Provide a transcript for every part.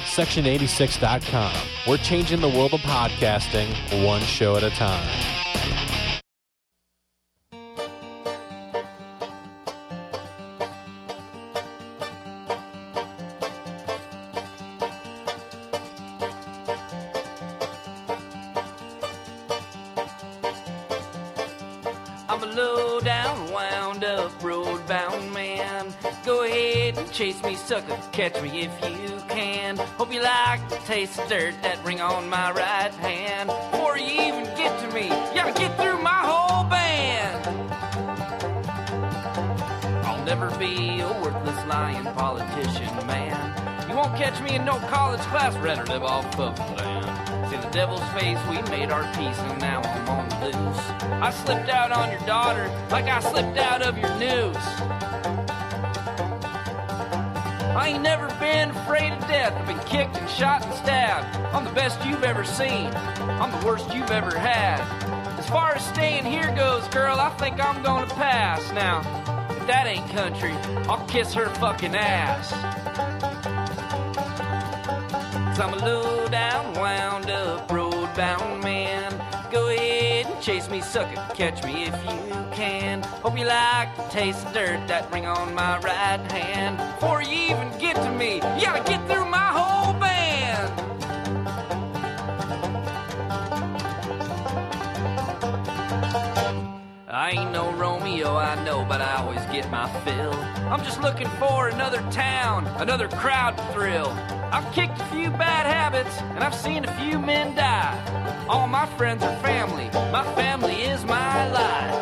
Section86.com. We're changing the world of podcasting one show at a time. I'm a low down, wound up, road bound man. Go ahead and chase me, sucker, catch me if you can. Hope you like the taste of dirt, that ring on my right hand. Before you even get to me, you gotta get through my whole band. I'll never be a worthless lying politician, man. You won't catch me in no college class, rather live off of the land. See the devil's face, we made our peace, and now I'm on the loose. I slipped out on your daughter like I slipped out of your noose. I ain't never been afraid of death. I've been kicked and shot and stabbed. I'm the best you've ever seen. I'm the worst you've ever had. As far as staying here goes, girl, I think I'm gonna pass. Now, if that ain't country, I'll kiss her fucking ass. I'm a low down, wound up, road bound man. Go ahead and chase me, sucker, catch me if you can. Hope you like the taste of dirt, that ring on my right hand. Before you even get to me, you gotta get through my whole band. I ain't no Romeo, I know, but I always get my fill. I'm just looking for another town, another crowd to thrill. I've kicked a few bad habits, and I've seen a few men die. All my friends are family. My family is my life.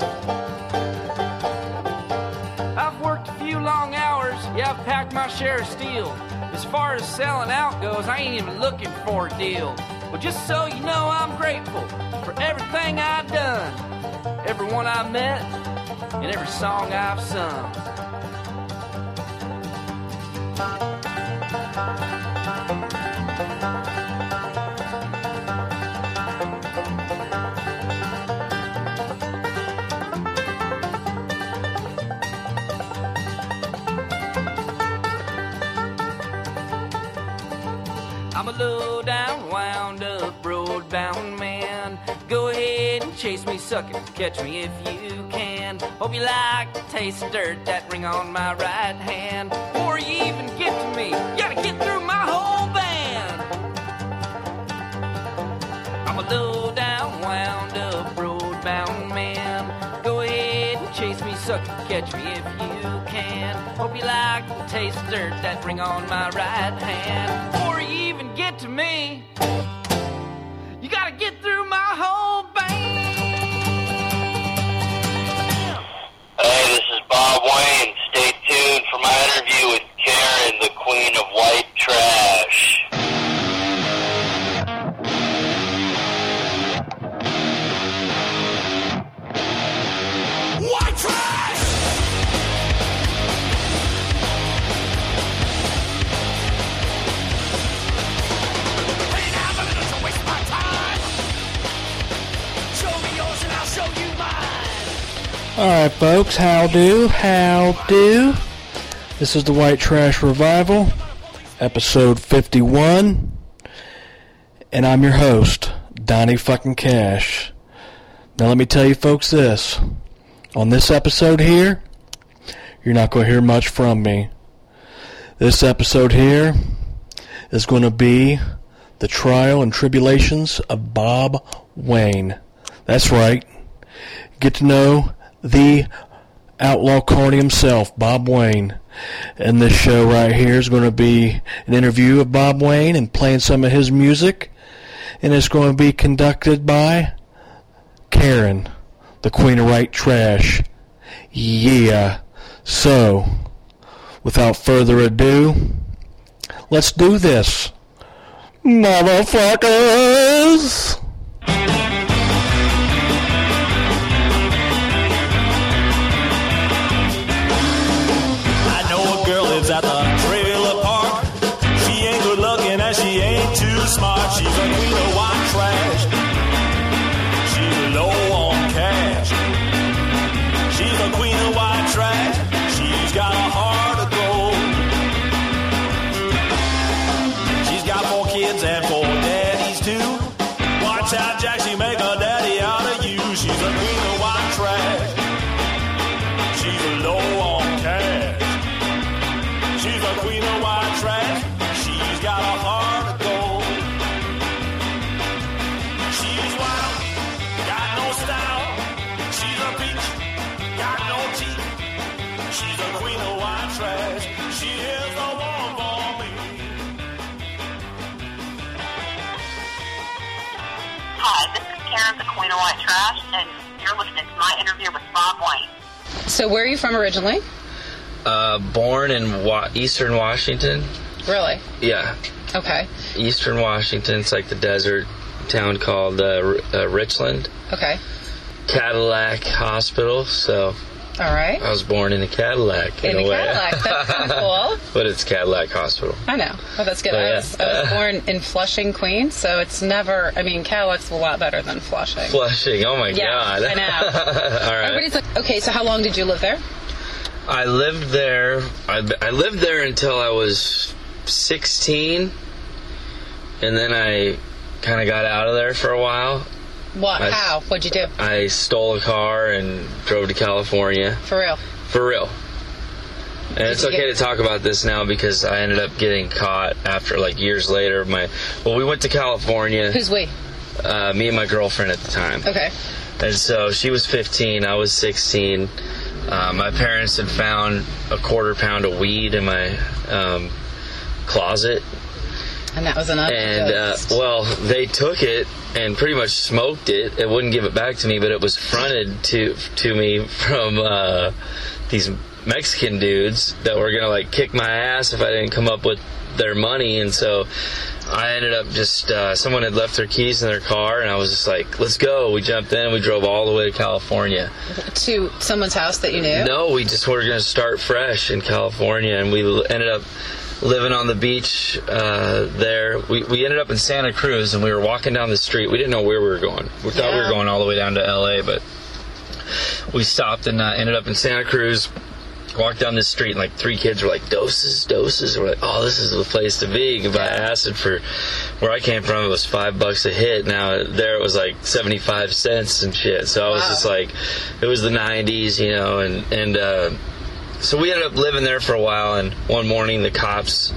I've worked a few long hours. Yeah, I've packed my share of steel. As far as selling out goes, I ain't even looking for a deal. Well, just so you know, I'm grateful for everything I've done, everyone I met, and every song I've sung. I'm a low down, wound up, road bound man. Go ahead and chase me, sucker, catch me if you can. Hope you like the taste of dirt, that ring on my right hand. Before you even get to me, you gotta get through my whole band. I'm a low down, wound up, road bound man. Go ahead and chase me, sucker, catch me if you can. Hope you like the taste of dirt, that ring on my right hand. Before you even get to me, you gotta get through my whole band. Hey, this is Bob Wayne. Stay tuned for my interview with Karen, the Queen of White Trash. White trash! Hey now, but don't waste my time. Show me yours and I'll show you mine. Alright folks, how do? This is the White Trash Revival, episode 51, and I'm your host, Donnie fucking Cash. Now let me tell you folks this, on this episode here, you're not going to hear much from me. This episode here is going to be the trial and tribulations of Bob Wayne. That's right, get to know the outlaw carny himself, Bob Wayne. And this show right here is going to be an interview of Bob Wayne and playing some of his music. And it's going to be conducted by Karen, the Queen of White Trash. Yeah. So, without further ado, let's do this. Motherfuckers! At the trailer park. She ain't good looking and she ain't too smart. She's a queen of white trash. She's low on cash. She's a queen of white trash. She's got a heart of gold. She's got Karen, the Queen of White Trash, and you're listening to my interview with Bob Wayne. So where are you from originally? Born in Eastern Washington. Really? Yeah. Okay. Eastern Washington. It's like the desert town called Richland. Okay. Cadillac Hospital. So. All right. I was born in a Cadillac. In a way. Cadillac. That's kind of cool. But it's Cadillac Hospital. I know. Oh, that's good. But, I yeah. was born in Flushing, Queens, so it's never... I mean, Cadillac's a lot better than Flushing. Flushing. Oh, my God. I know. All right. Everybody's like, okay, so how long did you live there? I lived there. I lived there until I was 16, and then I kind of got out of there for a while. What? How? What'd you do? I stole a car and drove to California. For real? For real. And it's okay to talk about this now because I ended up getting caught after, like, years later. We went to California. Who's we? Me and my girlfriend at the time. Okay. And so she was 15, I was 16. My parents had found a quarter pound of weed in my closet. And that was enough. And, well, they took it and pretty much smoked it. It wouldn't give it back to me, but it was fronted to me from these Mexican dudes that were going to, like, kick my ass if I didn't come up with their money. And so I ended up just, someone had left their keys in their car, and I was just like, let's go. We jumped in, we drove all the way to California. To someone's house that you knew? No, we just were going to start fresh in California, and we ended up living on the beach there. We ended up in Santa Cruz, and we were walking down the street. We didn't know where we were going. We thought we were going all the way down to L.A., but we stopped and ended up in Santa Cruz. Walked down this street, and like 3 kids were like, doses. And we're like, oh, this is the place to be. You can buy acid for where I came from. It was $5 a hit. Now there it was like 75 cents and shit. So I was just like, it was the 90s, you know, and so we ended up living there for a while. And one morning the cops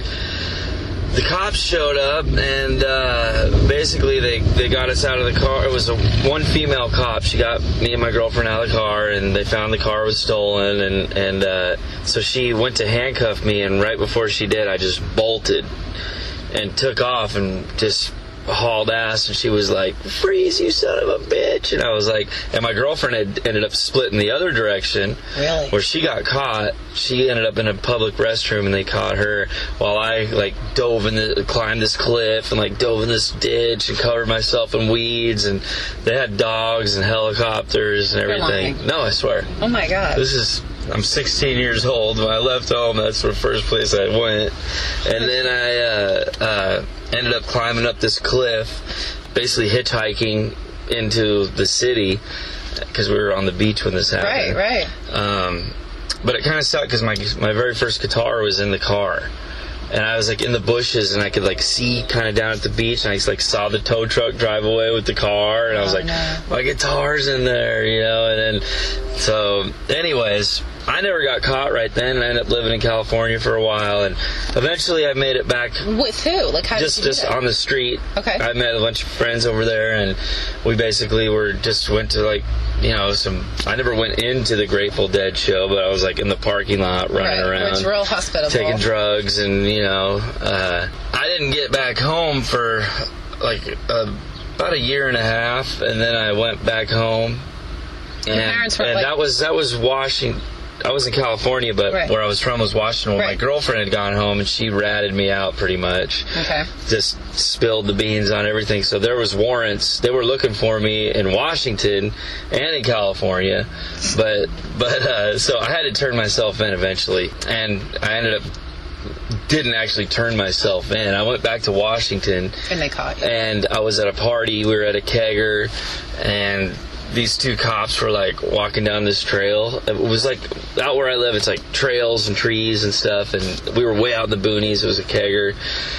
showed up, and basically they got us out of the car. It was one female cop. She got me and my girlfriend out of the car, and they found the car was stolen, and so she went to handcuff me, and right before she did, I just bolted and took off and just hauled ass, and she was like, freeze, you son of a bitch. And I was like, and my girlfriend had ended up splitting the other direction. Really? Where she got caught. She ended up in a public restroom, and they caught her while I like climbed this cliff and like dove in this ditch and covered myself in weeds, and they had dogs and helicopters and everything. You're lying. No, I swear. Oh my God. I'm 16 years old. When I left home, that's the first place I went. And then I ended up climbing up this cliff, basically hitchhiking into the city, because we were on the beach when this happened. Right. But it kind of sucked because my very first guitar was in the car. And I was like in the bushes, and I could like see kind of down at the beach, and I just like saw the tow truck drive away with the car, and I was my guitar's in there, you know. And then so anyways, I never got caught right then, and I ended up living in California for a while, and eventually I made it back. With who? Like how just did you do that? On the street. Okay. I met a bunch of friends over there, and we basically went to like, you know, I never went into the Grateful Dead show, but I was like in the parking lot running around. It's real hospitable. Taking drugs, and you know, I didn't get back home for like about a year and a half, and then I went back home. Your parents were that was Washington. I was in California, but where I was from was Washington. Well, my girlfriend had gone home, and she ratted me out pretty much. Okay. Just spilled the beans on everything. So there was warrants. They were looking for me in Washington and in California, but so I had to turn myself in eventually, and I ended up didn't actually turn myself in. I went back to Washington, and they caught you. And I was at a party. We were at a kegger, and these 2 cops were like walking down this trail. It was like out where I live, it's like trails and trees and stuff, and we were way out in the boonies. It was a kegger,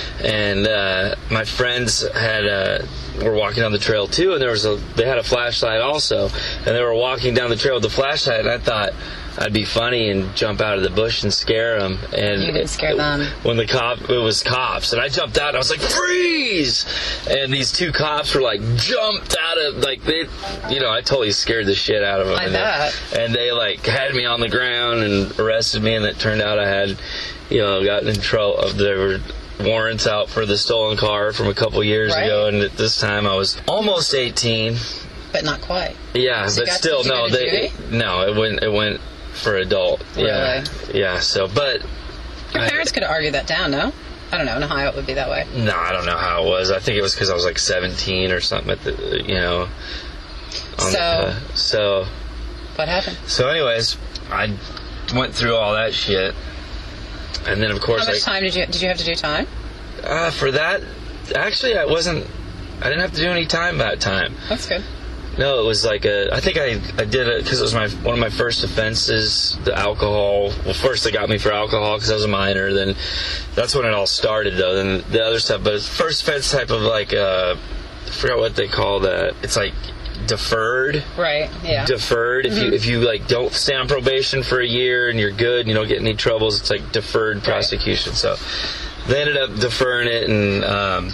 and my friends were walking down the trail too, and they had a flashlight also, and they were walking down the trail with the flashlight, and I thought I'd be funny and jump out of the bush and scare them. And you didn't scare them. When it was cops, and I jumped out, and I was like, freeze! And these 2 cops were like, jumped out of, like, they, you know, I totally scared the shit out of them. I bet. And they, like, had me on the ground and arrested me, and it turned out I had, you know, gotten in trouble. There were warrants out for the stolen car from a couple years ago, and at this time I was almost 18. But not quite. Yeah, So but you got still, to go no, to juvie? it went for adult. Yeah, yeah. So, but Your parents could have argued that down, no? I don't know. In Ohio, it would be that way. no, I don't know how it was. I think it was because I was like 17 or something. At the, so what happened? So, anyways, I went through all that shit, and then of course, How much time did you have to do time? For that, actually, I didn't have to do any time that time. That's good. No, it was like I think I did it because it was one of my first offenses, the alcohol. Well, first they got me for alcohol because I was a minor. Then that's when it all started, though. Then the other stuff, but it's first offense type of like I forgot what they call that. It's like deferred. Right. Yeah. Deferred. If you like don't stay on probation for a year and you're good, and you don't get any troubles, it's like deferred prosecution. So they ended up deferring it, and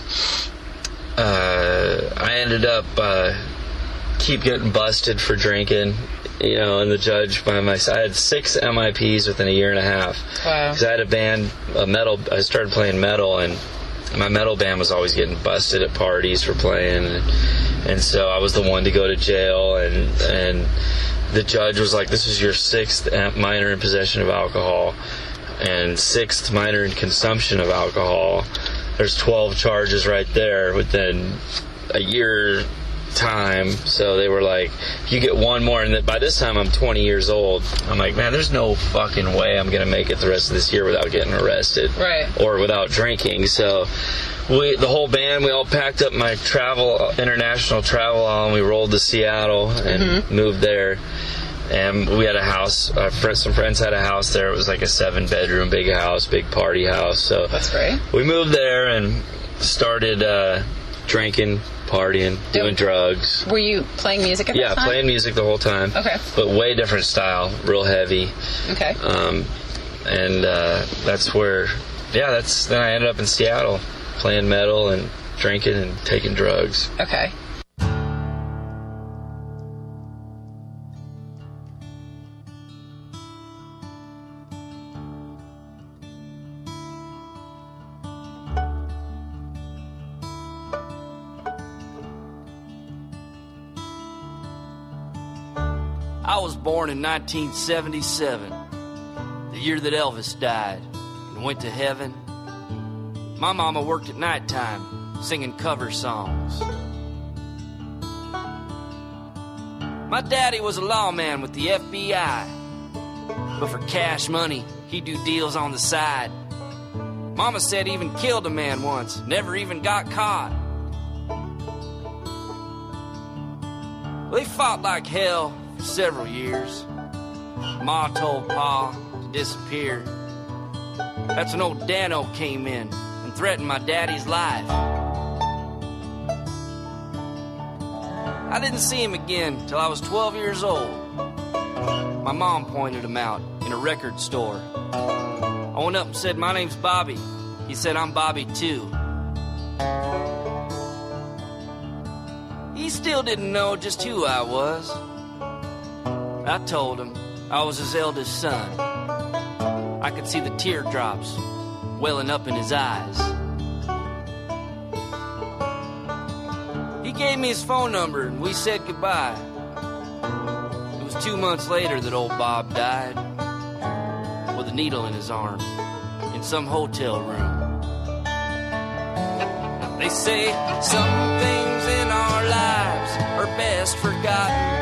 I ended up. Keep getting busted for drinking, and the judge by my side. I had 6 MIPs within a year and a half. Wow. Because I had a band, metal. I started playing metal, and my metal band was always getting busted at parties for playing, and so I was the one to go to jail, and the judge was like, "This is your 6th minor in possession of alcohol, and 6th minor in consumption of alcohol. There's 12 charges right there within a year." Time. So they were like, if you get one more, and by this time I'm 20 years old, I'm like, man, there's no fucking way I'm gonna make it the rest of this year without getting arrested, right, or without drinking. So the whole band, we all packed up my international travel all, and we rolled to Seattle and moved there. And we had a house. Some friends had a house there. It was like a 7-bedroom big house, big party house. So that's great. We moved there and started drinking, partying, doing drugs. Were you playing music at that time? Yeah, playing music the whole time. Okay. But way different style, real heavy. Okay. And that's where, then I ended up in Seattle playing metal and drinking and taking drugs. Okay. I was born in 1977, the year that Elvis died and went to heaven. My mama worked at nighttime singing cover songs. My daddy was a lawman with the FBI, but for cash money, he'd do deals on the side. Mama said he even killed a man once, never even got caught. They fought like hell for several years. Ma told Pa to disappear. That's when old Dano came in and threatened my daddy's life. I didn't see him again till I was 12 years old. My mom pointed him out in a record store. I went up and said, "My name's Bobby." He said, "I'm Bobby too." He still didn't know just who I was. I told him I was his eldest son. I could see the teardrops welling up in his eyes. He gave me his phone number and we said goodbye. It was 2 months later that old Bob died, with a needle in his arm, in some hotel room. They say some things in our lives are best forgotten.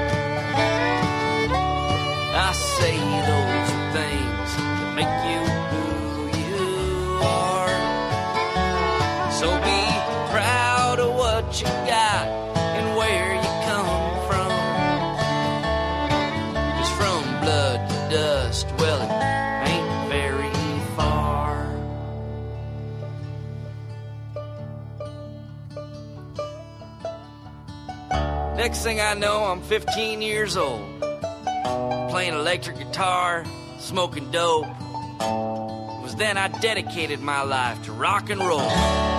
I say those are things that make you who you are. So be proud of what you got and where you come from. 'Cause from blood to dust, well, it ain't very far. Next thing I know, I'm 15 years old, playing electric guitar, smoking dope. It was then I dedicated my life to rock and roll.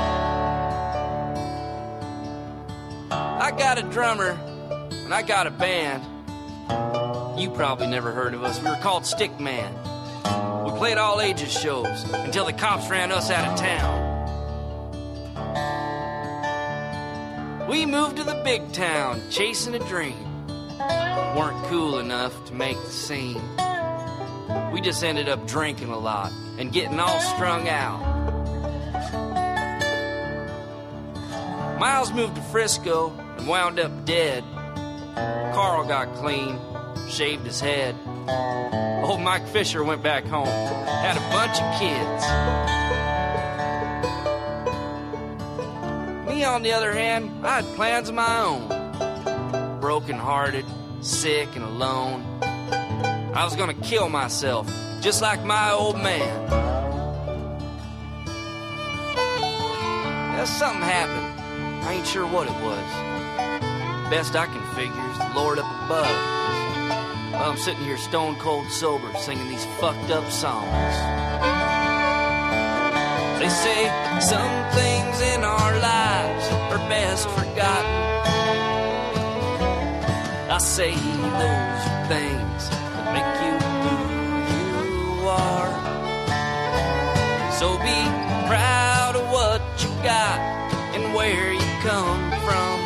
I got a drummer and I got a band. You probably never heard of us. We were called Stickman. We played all ages shows until the cops ran us out of town. We moved to the big town, chasing a dream. Weren't cool enough to make the scene. We just ended up drinking a lot and getting all strung out. Miles moved to Frisco and wound up dead. Carl got clean, shaved his head. Old Mike Fisher went back home, had a bunch of kids. Me, on the other hand, I had plans of my own. Broken-hearted, sick and alone. I was gonna kill myself, just like my old man. Yeah, something happened. I ain't sure what it was. Best I can figure is the Lord up above. Well, I'm sitting here stone cold sober, singing these fucked up songs. They say some things in our lives are best forgotten. I say those are things that make you who you are. So be proud of what you got and where you come from.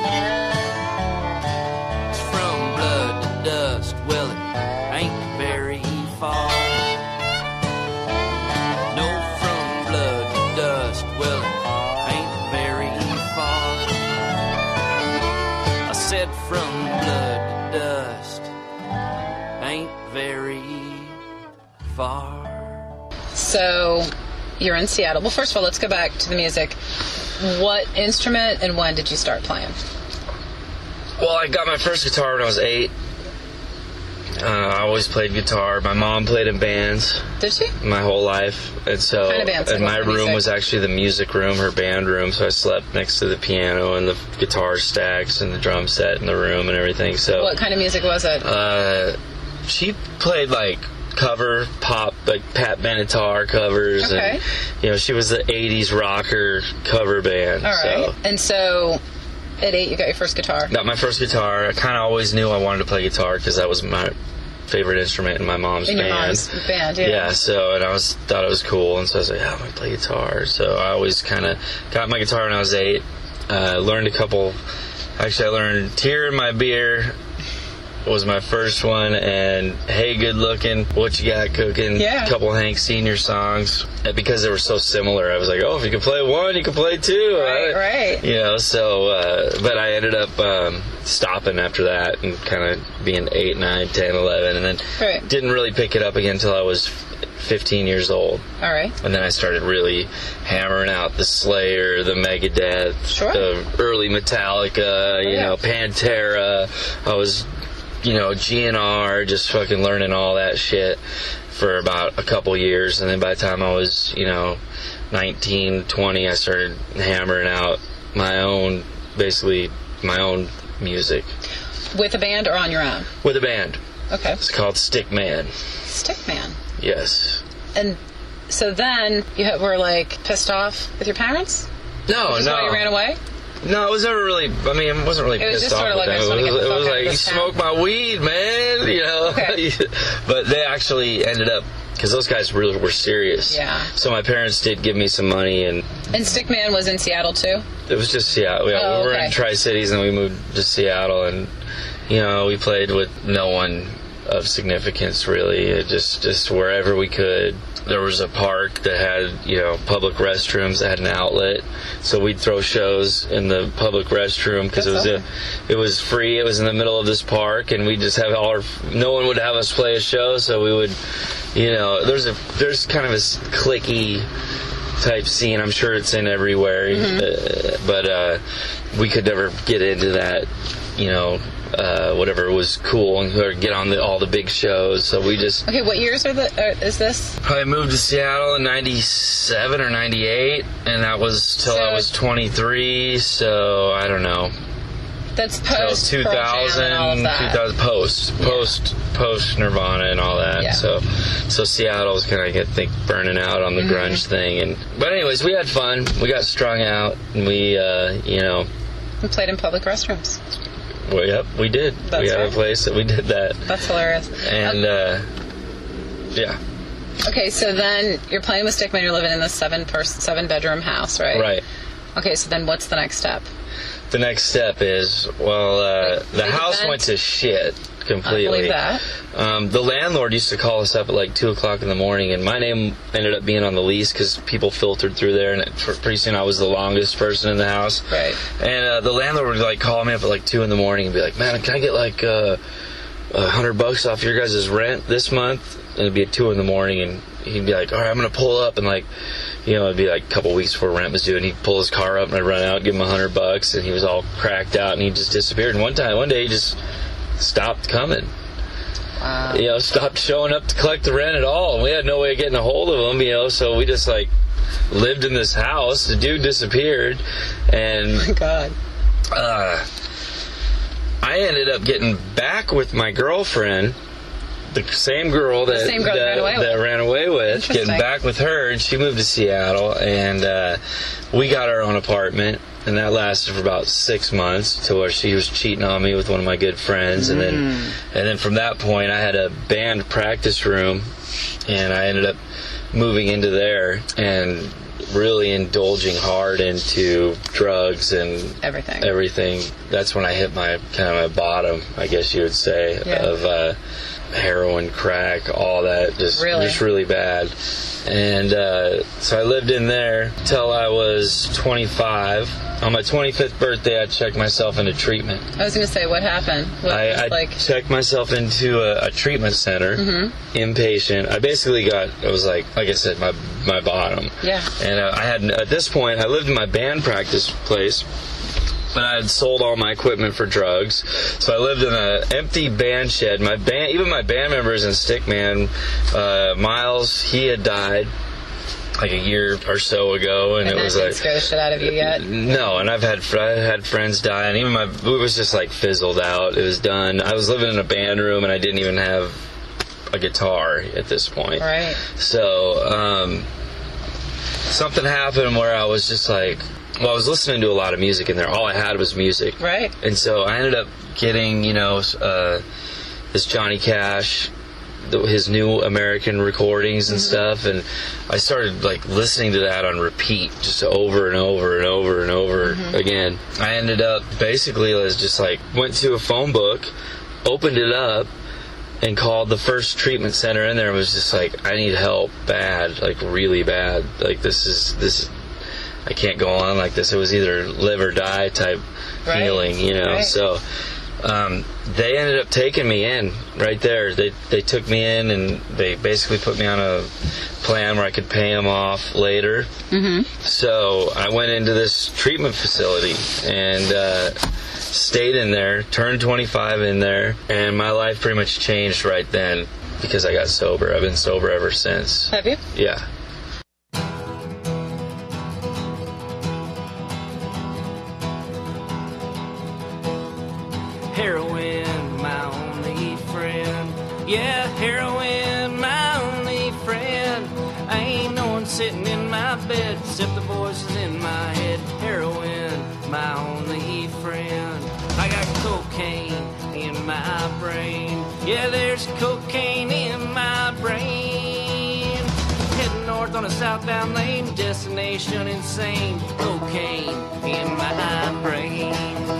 It's from blood to dust, well, it ain't very far. No, from blood to dust, well, it ain't very far. I said from blood to dust, ain't very far. So, you're in Seattle. Well, first of all, let's go back to the music. What instrument and when did you start playing? Well, I got my first guitar when I was 8. I always played guitar. My mom played in bands. Did she? My whole life. And so, What kind of bands? and my What room music? was actually the music room, her band room. So I slept next to the piano and the guitar stacks and the drum set in the room and everything. So What kind of music was it? she played like cover pop, like Pat Benatar covers. Okay. And, you know, she was the 80s rocker cover band. All right. So. And so, at 8, you got your first guitar. Got my first guitar. I kind of always knew I wanted to play guitar because that was my favorite instrument in my mom's In band. your mom's band, yeah. Yeah, so, and thought it was cool, and so I was like, yeah, I'm going to play guitar. So I always kind of got my guitar when I was 8. Learned a couple, actually I learned Tear in My Beer was my first one, and Hey Good Looking, What You Got Cooking, Yeah. a couple Hank Senior songs. And because they were so similar, I was like, oh, if you can play one, you can play two. Right. You know, so, but I ended up stopping after that and kind of being 8, 9, 10, 11, and then Right. didn't really pick it up again until I was 15 years old. All right. And then I started really hammering out the Slayer, the Megadeth, Sure. the early Metallica, you yeah. know, Pantera. I was, you know, GNR, just fucking learning all that shit for about a couple years. And then by the time I was, you know, 19, 20, I started hammering out my own, basically my own music. With a band or on your own? With a band. Okay. It's called Stickman. Stickman. Yes. And so then you were like pissed off with your parents? No, Is this why you ran away? No, it was never really. I mean, it wasn't really It was pissed just off sort of with like, I them. just wanna get the It fuck was out of like, this town. smoke my weed, man. You know. Okay. But they actually ended up, because those guys really were serious. Yeah. So my parents did give me some money, and And Stickman was in Seattle too? it was just Seattle. Yeah, Oh, we were okay. in Tri-Cities, and we moved to Seattle, and you know, we played with no one of significance really. It just wherever we could. There was a park that had, you know, public restrooms that had an outlet, so we'd throw shows in the public restroom because it was free. It was in the middle of this park, and we just have no one would have us play a show, so we would, you know, there's kind of a cliquey type scene. I'm sure it's in everywhere, but we could never get into that, you know. Whatever was cool, and get on all the big shows. So we just Okay, what years is this? probably moved to Seattle in 97 or 98, and that was till I was 23. So I don't know. That's Till post 2000, and all of that. 2000 post Nirvana and all that. Yeah. So Seattle was kind of, I think, burning out on the grunge thing. But anyways, we had fun. We got strung out, and we you know. We played in public restrooms. Well, yep, we did. That's we had right. a place that we did that. That's hilarious. And, yeah. Okay, so then you're playing with Stickman, you're living in this 7-bedroom house, right? Right. Okay, so then what's the next step? The next step is, the house went to shit completely. I believe that. The landlord used to call us up at like 2 o'clock in the morning, and my name ended up being on the lease because people filtered through there, and pretty soon I was the longest person in the house. Right. And the landlord would like call me up at like 2 in the morning and be like, "Man, can I get like $100 off your guys' rent this month?" And it'd be at 2 in the morning, and he'd be like, "All right, I'm gonna pull up," and like, you know, it'd be like a couple weeks before rent was due, and he'd pull his car up, and I'd run out, give him $100, and he was all cracked out, and he just disappeared. And one day, he just stopped coming. Wow. You know, stopped showing up to collect the rent at all, and we had no way of getting a hold of him. You know, so we just like lived in this house. The dude disappeared, and Oh my God. I ended up getting back with my girlfriend. The same girl that ran away with, getting back with her, and she moved to Seattle, and we got our own apartment, and that lasted for about 6 months to where she was cheating on me with one of my good friends, and then from that point I had a band practice room, and I ended up moving into there and really indulging hard into drugs and everything. That's when I hit my my bottom, I guess you would say, of heroin, crack, all that, just really bad. And so I lived in there till I was 25. On my 25th birthday, I checked myself into treatment. I was going to say, what happened? I checked myself into a treatment center, inpatient. I basically it was like I said, my bottom. Yeah. And I had, at this point, I lived in my band practice place, but I had sold all my equipment for drugs. So I lived in an empty band shed. Even my band members in Stickman, Miles, he had died like a year or so ago, and it was like, scare the shit out of you yet? No, and I had friends die, and even it was just like fizzled out. It was done. I was living in a band room, and I didn't even have a guitar at this point. Right. So something happened where I was just like, I was listening to a lot of music in there. All I had was music. Right. And so I ended up getting, this Johnny Cash, his new American recordings and stuff, and I started like listening to that on repeat, just over and over and over and over again. I ended up basically just like went to a phone book, opened it up, and called the first treatment center in there, and was just like, I need help bad, like really bad. Like this is I can't go on like this. It was either live or die type feeling, Right. So they ended up taking me in right there. They took me in, and they basically put me on a plan where I could pay them off later. So I went into this treatment facility and stayed in there, turned 25 in there, and my life pretty much changed right then because I got sober. I've been sober ever since. Have you? Yeah. Heroin, my only friend. Yeah, heroin, my only friend. I ain't no one sitting in my bed except the voices in my head. Heroin, my only friend. I got cocaine in my brain. Yeah, there's cocaine in my brain. Heading north on a southbound lane, destination insane. Cocaine in my brain.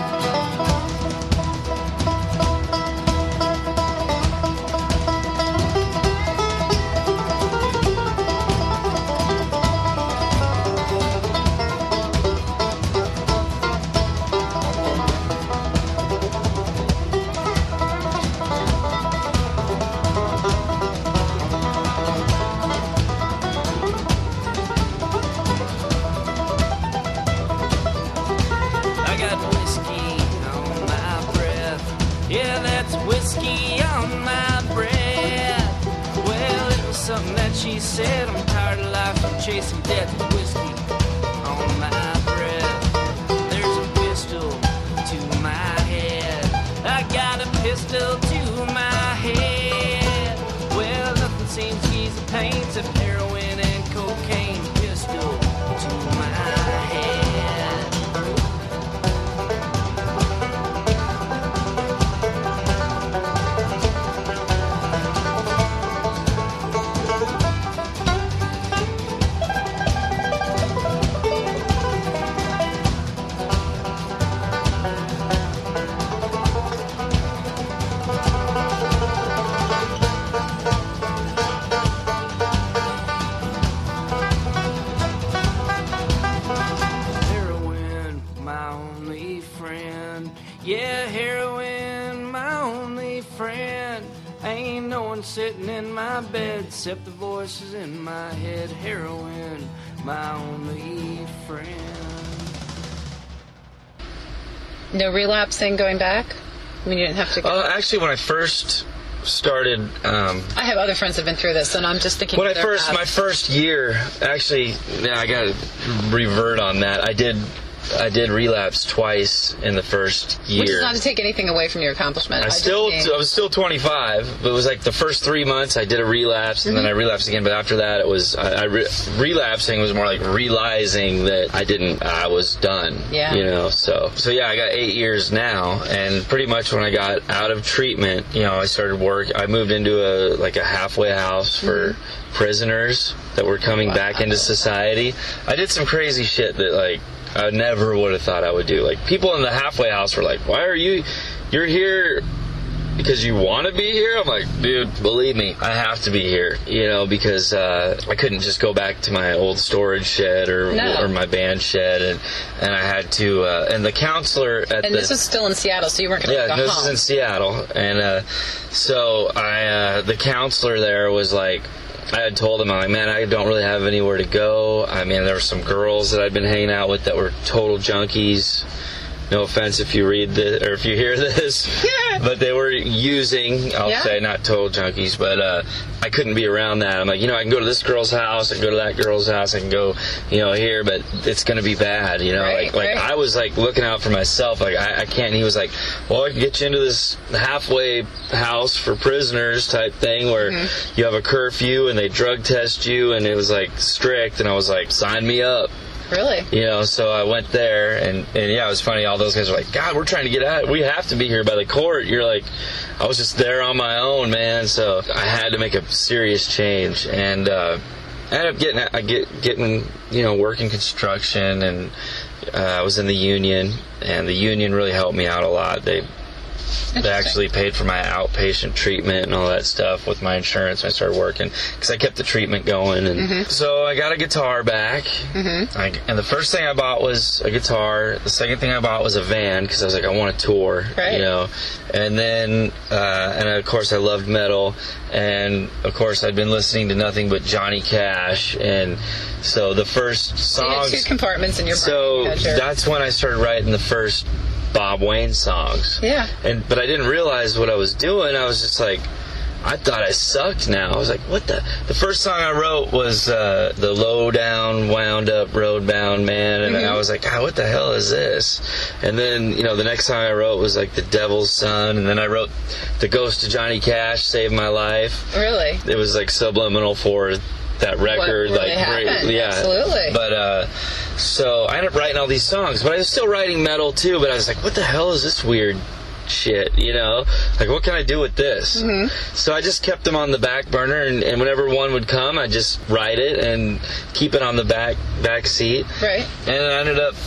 Whiskey on my breath. Well, it was something that she said. I'm tired of life, I'm chasing death with whiskey on my breath. There's a pistol to my head. I got a pistol to my head. Well, nothing seems to ease the pain except heroin and cocaine. Pistol to my head. Yeah, heroin, my only friend. Ain't no one sitting in my bed except the voices in my head. Heroin, my only friend. No relapsing, going back? I mean, you didn't have to go. Actually, when I first started, I have other friends that have been through this, and I'm just thinking. my first year, actually, I got to revert on that. I did relapse twice in the first year. Which is not to take anything away from your accomplishment. I was still 25, but it was like the first 3 months I did a relapse, and then I relapsed again. But after that, it was relapsing was more like realizing that I was done. Yeah. You know, so yeah, I got 8 years now, and pretty much when I got out of treatment, you know, I started work. I moved into a halfway house for prisoners that were coming back into society. I did some crazy shit that I never would have thought I would do. Like, people in the halfway house were like, why are you're here because you want to be here? I'm like, dude, believe me, I have to be here, you know, because I couldn't just go back to my old storage shed or my band shed, and I had to, and the counselor this was still in Seattle, so you weren't going to go home. Yeah, this was in Seattle, and so the counselor there was like, I had told him, I'm like, man, I don't really have anywhere to go. I mean, there were some girls that I'd been hanging out with that were total junkies. No offense if you read this or if you hear this, but they were using, I'll say, not total junkies, but I couldn't be around that. I'm like, you know, I can go to this girl's house, I can go to that girl's house, I can go, you know, here, but it's going to be bad, you know. Right. I was like looking out for myself, like I can't. And he was like, well, I can get you into this halfway house for prisoners type thing where you have a curfew and they drug test you, and it was like strict, and I was like, sign me up. Really? You know, so I went there, and yeah, it was funny. All those guys were like, God, we're trying to get out. We have to be here by the court. You're like, I was just there on my own, man. So I had to make a serious change, and I ended up getting, you know, working construction, and I was in the union, and the union really helped me out a lot. They actually paid for my outpatient treatment and all that stuff with my insurance when I started working, because I kept the treatment going. And so I got a guitar back, and the first thing I bought was a guitar. The second thing I bought was a van, because I was like, I want to tour, you know. And then, and of course I loved metal, and of course I'd been listening to nothing but Johnny Cash, and so the first songs... So you had 2 compartments in your brain. So that's when I started writing the first Bob Wayne songs. Yeah. But I didn't realize what I was doing. I was just like, I thought I sucked now. I was like, what the first song I wrote was the low down, wound up, road bound man, and I was like, God, what the hell is this? And then, you know, the next song I wrote was like The Devil's Son, and then I wrote The Ghost of Johnny Cash Saved My Life. Really? It was like subliminal for that record, what really yeah, absolutely. But so I ended up writing all these songs, but I was still writing metal too. But I was like, what the hell is this weird shit, you know? Like, what can I do with this? So I just kept them on the back burner, and whenever one would come, I'd just write it and keep it on the back seat. Right. And I ended up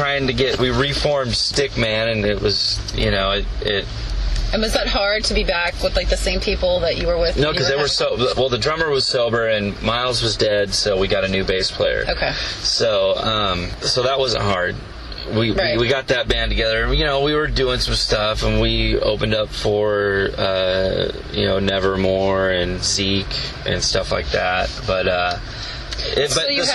we reformed Stickman, and it was, you know, it And was that hard to be back with like the same people that you were with? No, because they were well, the drummer was sober and Miles was dead, so we got a new bass player. Okay. So that wasn't hard. We got that band together. You know, we were doing some stuff, and we opened up for Nevermore and Zeke and stuff like that. But the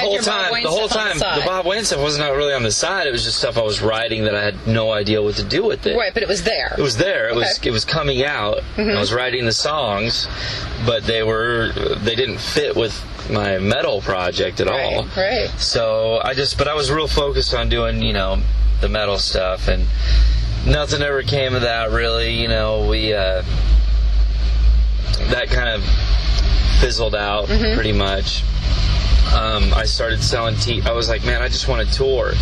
Bob Wayne stuff wasn't really on the side. It was just stuff I was writing that I had no idea what to do with it. Right, but it was there. It was there. It was coming out. I was writing the songs, but they didn't fit with my metal project at all. Right. So I was real focused on doing, the metal stuff, and nothing ever came of that really. We that kind of fizzled out pretty much. I started selling I was like, man, I just want to tour,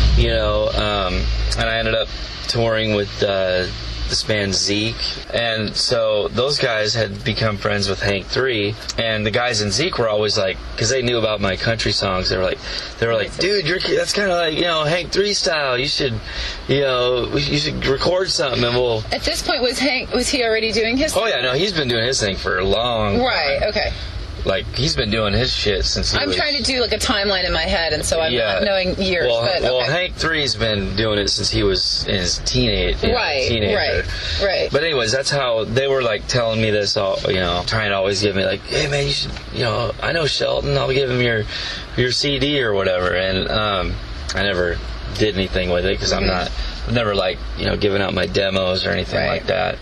and I ended up touring with this band Zeke, and so those guys had become friends with Hank 3, and the guys in Zeke were always like, because they knew about my country songs, they were like, dude, that's kind of like, Hank 3 style. You should record something, and we'll. At this point, was he already doing his thing? Oh yeah, no, he's been doing his thing for a long. Right. Okay. like, he's been doing his shit since he I'm was... trying to do like a timeline in my head, and so I'm not knowing years. Well, but, well, okay. Hank 3's been doing it since he was in his teenager. Right. But anyways, that's how they were like telling me this, all, you know, trying to always give me like, hey man, you should, you know, I know Shelton, I'll give him your CD or whatever, and I never did anything with it because I've never like, you know, given out my demos or anything like that.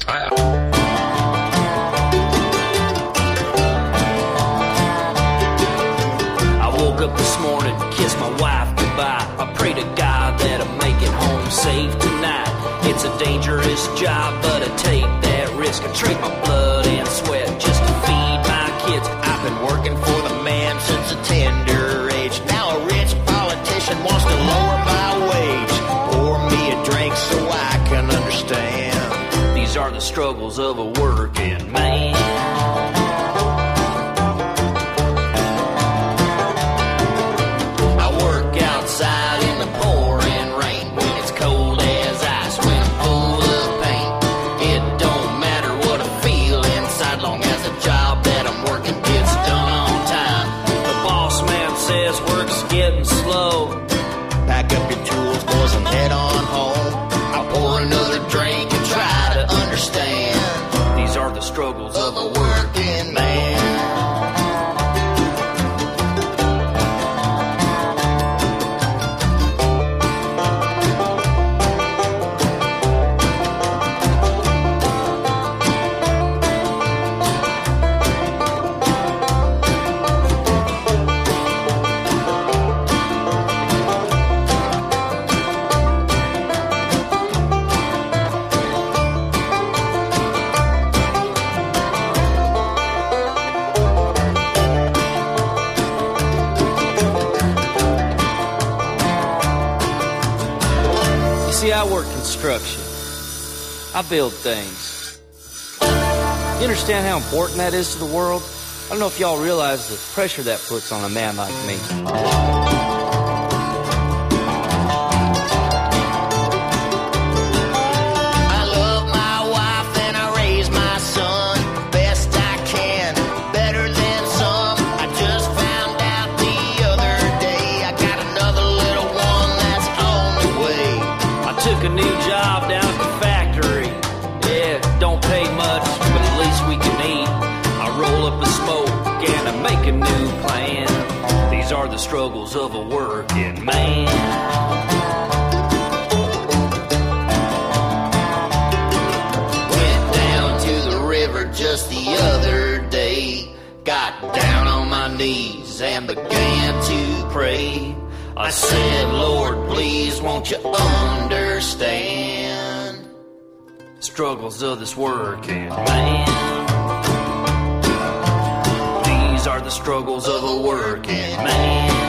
I woke up this morning, kissed my wife goodbye. I pray to God that I make it home safe tonight. It's a dangerous job, but I take that risk. I trade my blood and sweat just to feed my kids. I've been working for the man since a tender age. Now a rich politician wants to lower my wage. Pour me a drink so I can understand. These are the struggles of a working man. Outside in the pouring rain, when it's cold as ice, when I'm full of pain. It don't matter what I feel inside, long as the job that I'm working gets done on time. The boss man says work's getting slow. Pack up your tools, boys, and head on home. I'll pour another drink and try to understand. These are the struggles of a working man. See, I work construction. I build things. You understand how important that is to the world? I don't know if y'all realize the pressure that puts on a man like me. I love my wife and I raise my son best I can, better than some. I just found out the other day I got another little one that's on the way. I took a new job down at the factory. Yeah, don't pay much, but at least we can eat. I roll up the smoke and I make a new plan. These are the struggles of a working man. Went down to the river just the other day. Got down on my knees and began to pray. I said, Lord, please won't you understand struggles of this working man. These are the struggles of a working man.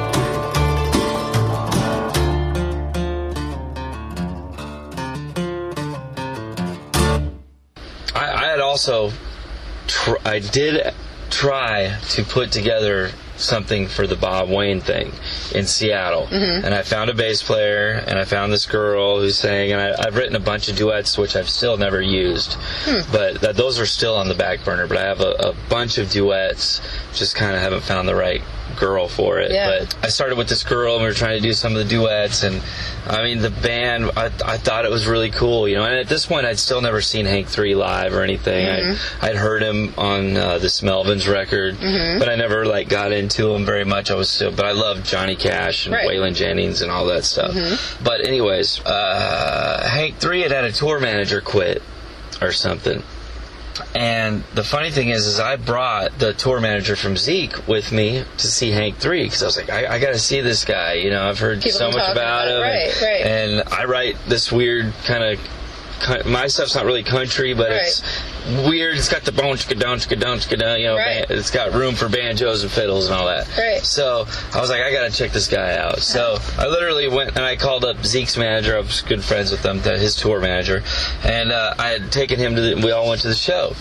I had also I did try to put together something for the Bob Wayne thing in Seattle, and I found a bass player and I found this girl who sang, and I've written a bunch of duets which I've still never used, but those are still on the back burner. But I have a bunch of duets, just kind of haven't found the right girl for it. But I started with this girl and we were trying to do some of the duets, and I mean the band, I thought it was really cool, you know. And at this point I'd still never seen Hank 3 live or anything. I'd heard him on this Melvins record, but I never like got into him very much. But I loved Johnny Cash and Waylon Jennings and all that stuff. But anyways, Hank 3 had a tour manager quit or something. And the funny thing is I brought the tour manager from Zeke with me to see Hank 3 because I was like, I got to see this guy. You know, I've heard so much about him. And I write this weird kind of, my stuff's not really country, but it's weird. It's got the bones, you know, it's got room for banjos and fiddles and all that. So I was like, I got to check this guy out. So I literally went and I called up Zeke's manager. I was good friends with him, his tour manager, and I had taken him to we all went to the show.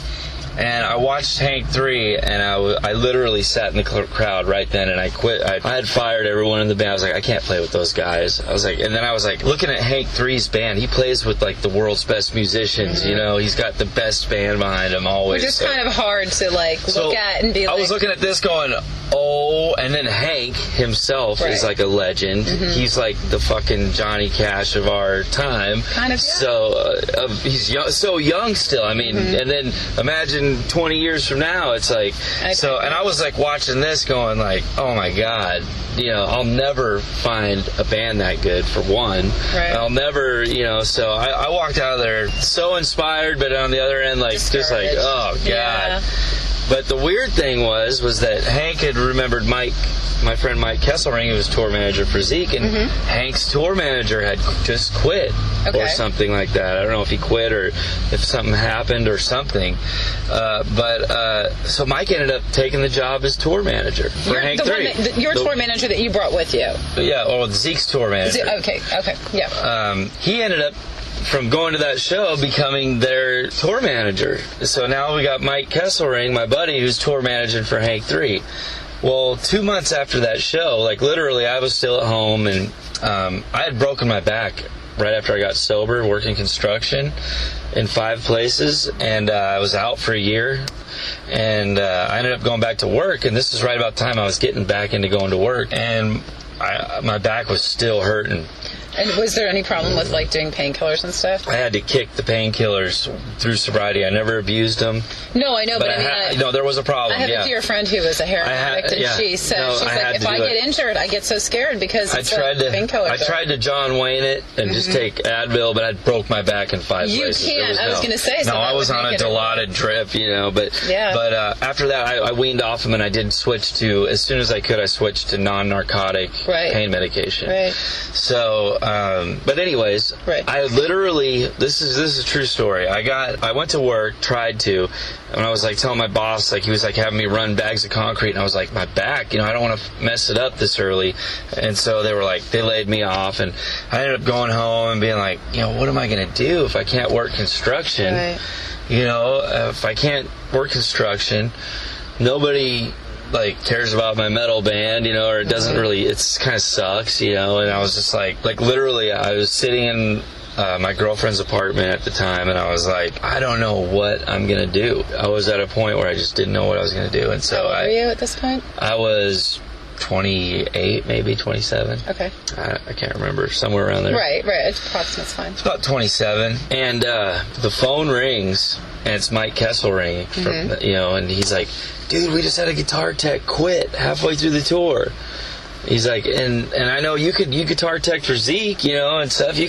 And I watched Hank 3, and I literally sat in the crowd right then, and I quit. I had fired everyone in the band. I was like, I can't play with those guys. I was like, and then I was like, looking at Hank 3's band. He plays with like the world's best musicians. You know, he's got the best band behind him always. Which is kind of hard to like look at and be like. I was looking at this going, oh, and then Hank himself is like a legend. He's like the fucking Johnny Cash of our time. Kind of. So he's young, so young still. I mean, and then imagine 20 years from now, it's like, so, and I was like watching this going like, oh my God, you know, I'll never find a band that good, for one. Right. I'll never, you know, so I walked out of there so inspired, but on the other end, like, just like, oh God. Yeah. But the weird thing was that Hank had remembered my friend Mike Kesselring, who was tour manager for Zeke, and Hank's tour manager had just quit or something like that. I don't know if he quit or if something happened or something. So Mike ended up taking the job as tour manager for Hank 3. Your tour manager that you brought with you. Yeah, or Zeke's tour manager. Okay, yeah. He ended up, from going to that show, becoming their tour manager. So now we got Mike Kesselring, my buddy, who's tour manager for Hank 3. Well, 2 months after that show, like literally I was still at home, and I had broken my back right after I got sober, working construction in 5 places, and I was out for a year, and I ended up going back to work, and this is right about the time I was getting back into going to work, and my back was still hurting. And was there any problem with like doing painkillers and stuff? I had to kick the painkillers through sobriety. I never abused them. No, I know, but I mean, no, there was a problem. I have a dear friend who was a heroin addict, and she said, she's like, if I get injured, I get so scared because it's painkillers. I tried to John Wayne it and just take Advil, but I broke my back in 5 places. You can't. I was going to say. No, I was on a Dilaudid drip, you know, but after that, I weaned off them, and I did switch to, as soon as I could, I switched to non-narcotic pain medication. Right. So, but anyways, I literally, this is a true story. I went to work, tried to, and I was like telling my boss, like he was like having me run bags of concrete, and I was like, my back, you know, I don't want to mess it up this early. And so they were like, they laid me off, and I ended up going home and being like, you know, what am I going to do if I can't work construction? Right. You know, if I can't work construction, nobody like cares about my metal band, you know, or it doesn't really, it's kind of sucks, you know. And I was just like literally I was sitting in my girlfriend's apartment at the time, and I was like, I don't know what I'm gonna do. I was at a point where I just didn't know what I was gonna do. And so How old were you at this point? I was 28, maybe 27. Okay. I can't remember, somewhere around there. Right, approximate's fine. It's about 27, and the phone rings, and it's Mike Kesselring, from, you know, and he's like, dude, we just had a guitar tech quit halfway through the tour. He's like, and I know you guitar tech for Zeke, you know, and stuff.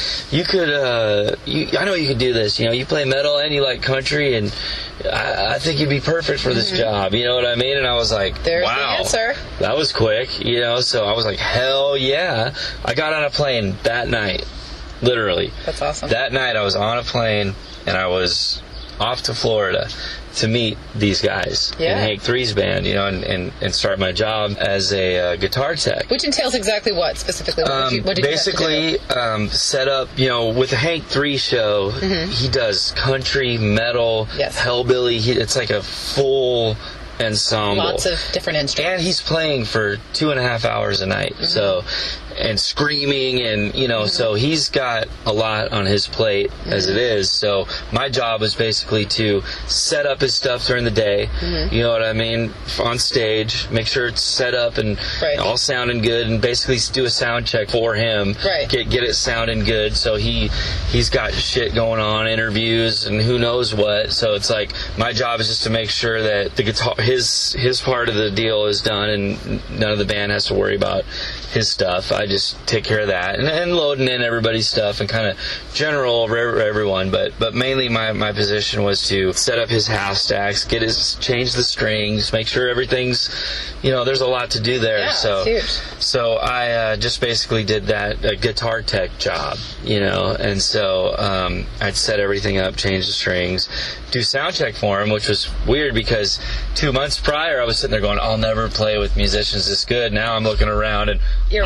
I know you could do this, you know, you play metal and you like country, and I think you'd be perfect for this job, you know what I mean? And I was like, there's wow, the answer. That was quick, you know. So I was like, hell yeah. I got on a plane that night, literally. That's awesome. That night I was on a plane, and I was off to Florida to meet these guys in Hank 3's band, you know, and start my job as a guitar tech. Which entails exactly what specifically? What did basically, you have to do? Set up, you know, with the Hank 3 show, he does country, metal, hellbilly. It's like a full ensemble. Lots of different instruments. And he's playing for 2.5 hours a night. So, and screaming, and you know, so he's got a lot on his plate as it is. So my job is basically to set up his stuff during the day, you know what I mean, on stage, make sure it's set up and all sounding good, and basically do a sound check for him, get it sounding good. So he's got shit going on, interviews and who knows what. So it's like my job is just to make sure that the guitar, his part of the deal is done, and none of the band has to worry about his stuff. I just take care of that, and loading in everybody's stuff, and kind of general over everyone, but mainly my position was to set up his half stacks, change the strings, make sure everything's, you know, there's a lot to do there. So I just basically did that, a guitar tech job, you know. And so I'd set everything up, change the strings, do sound check for him, which was weird because 2 months prior I was sitting there going, I'll never play with musicians this good. Now I'm looking around and I'm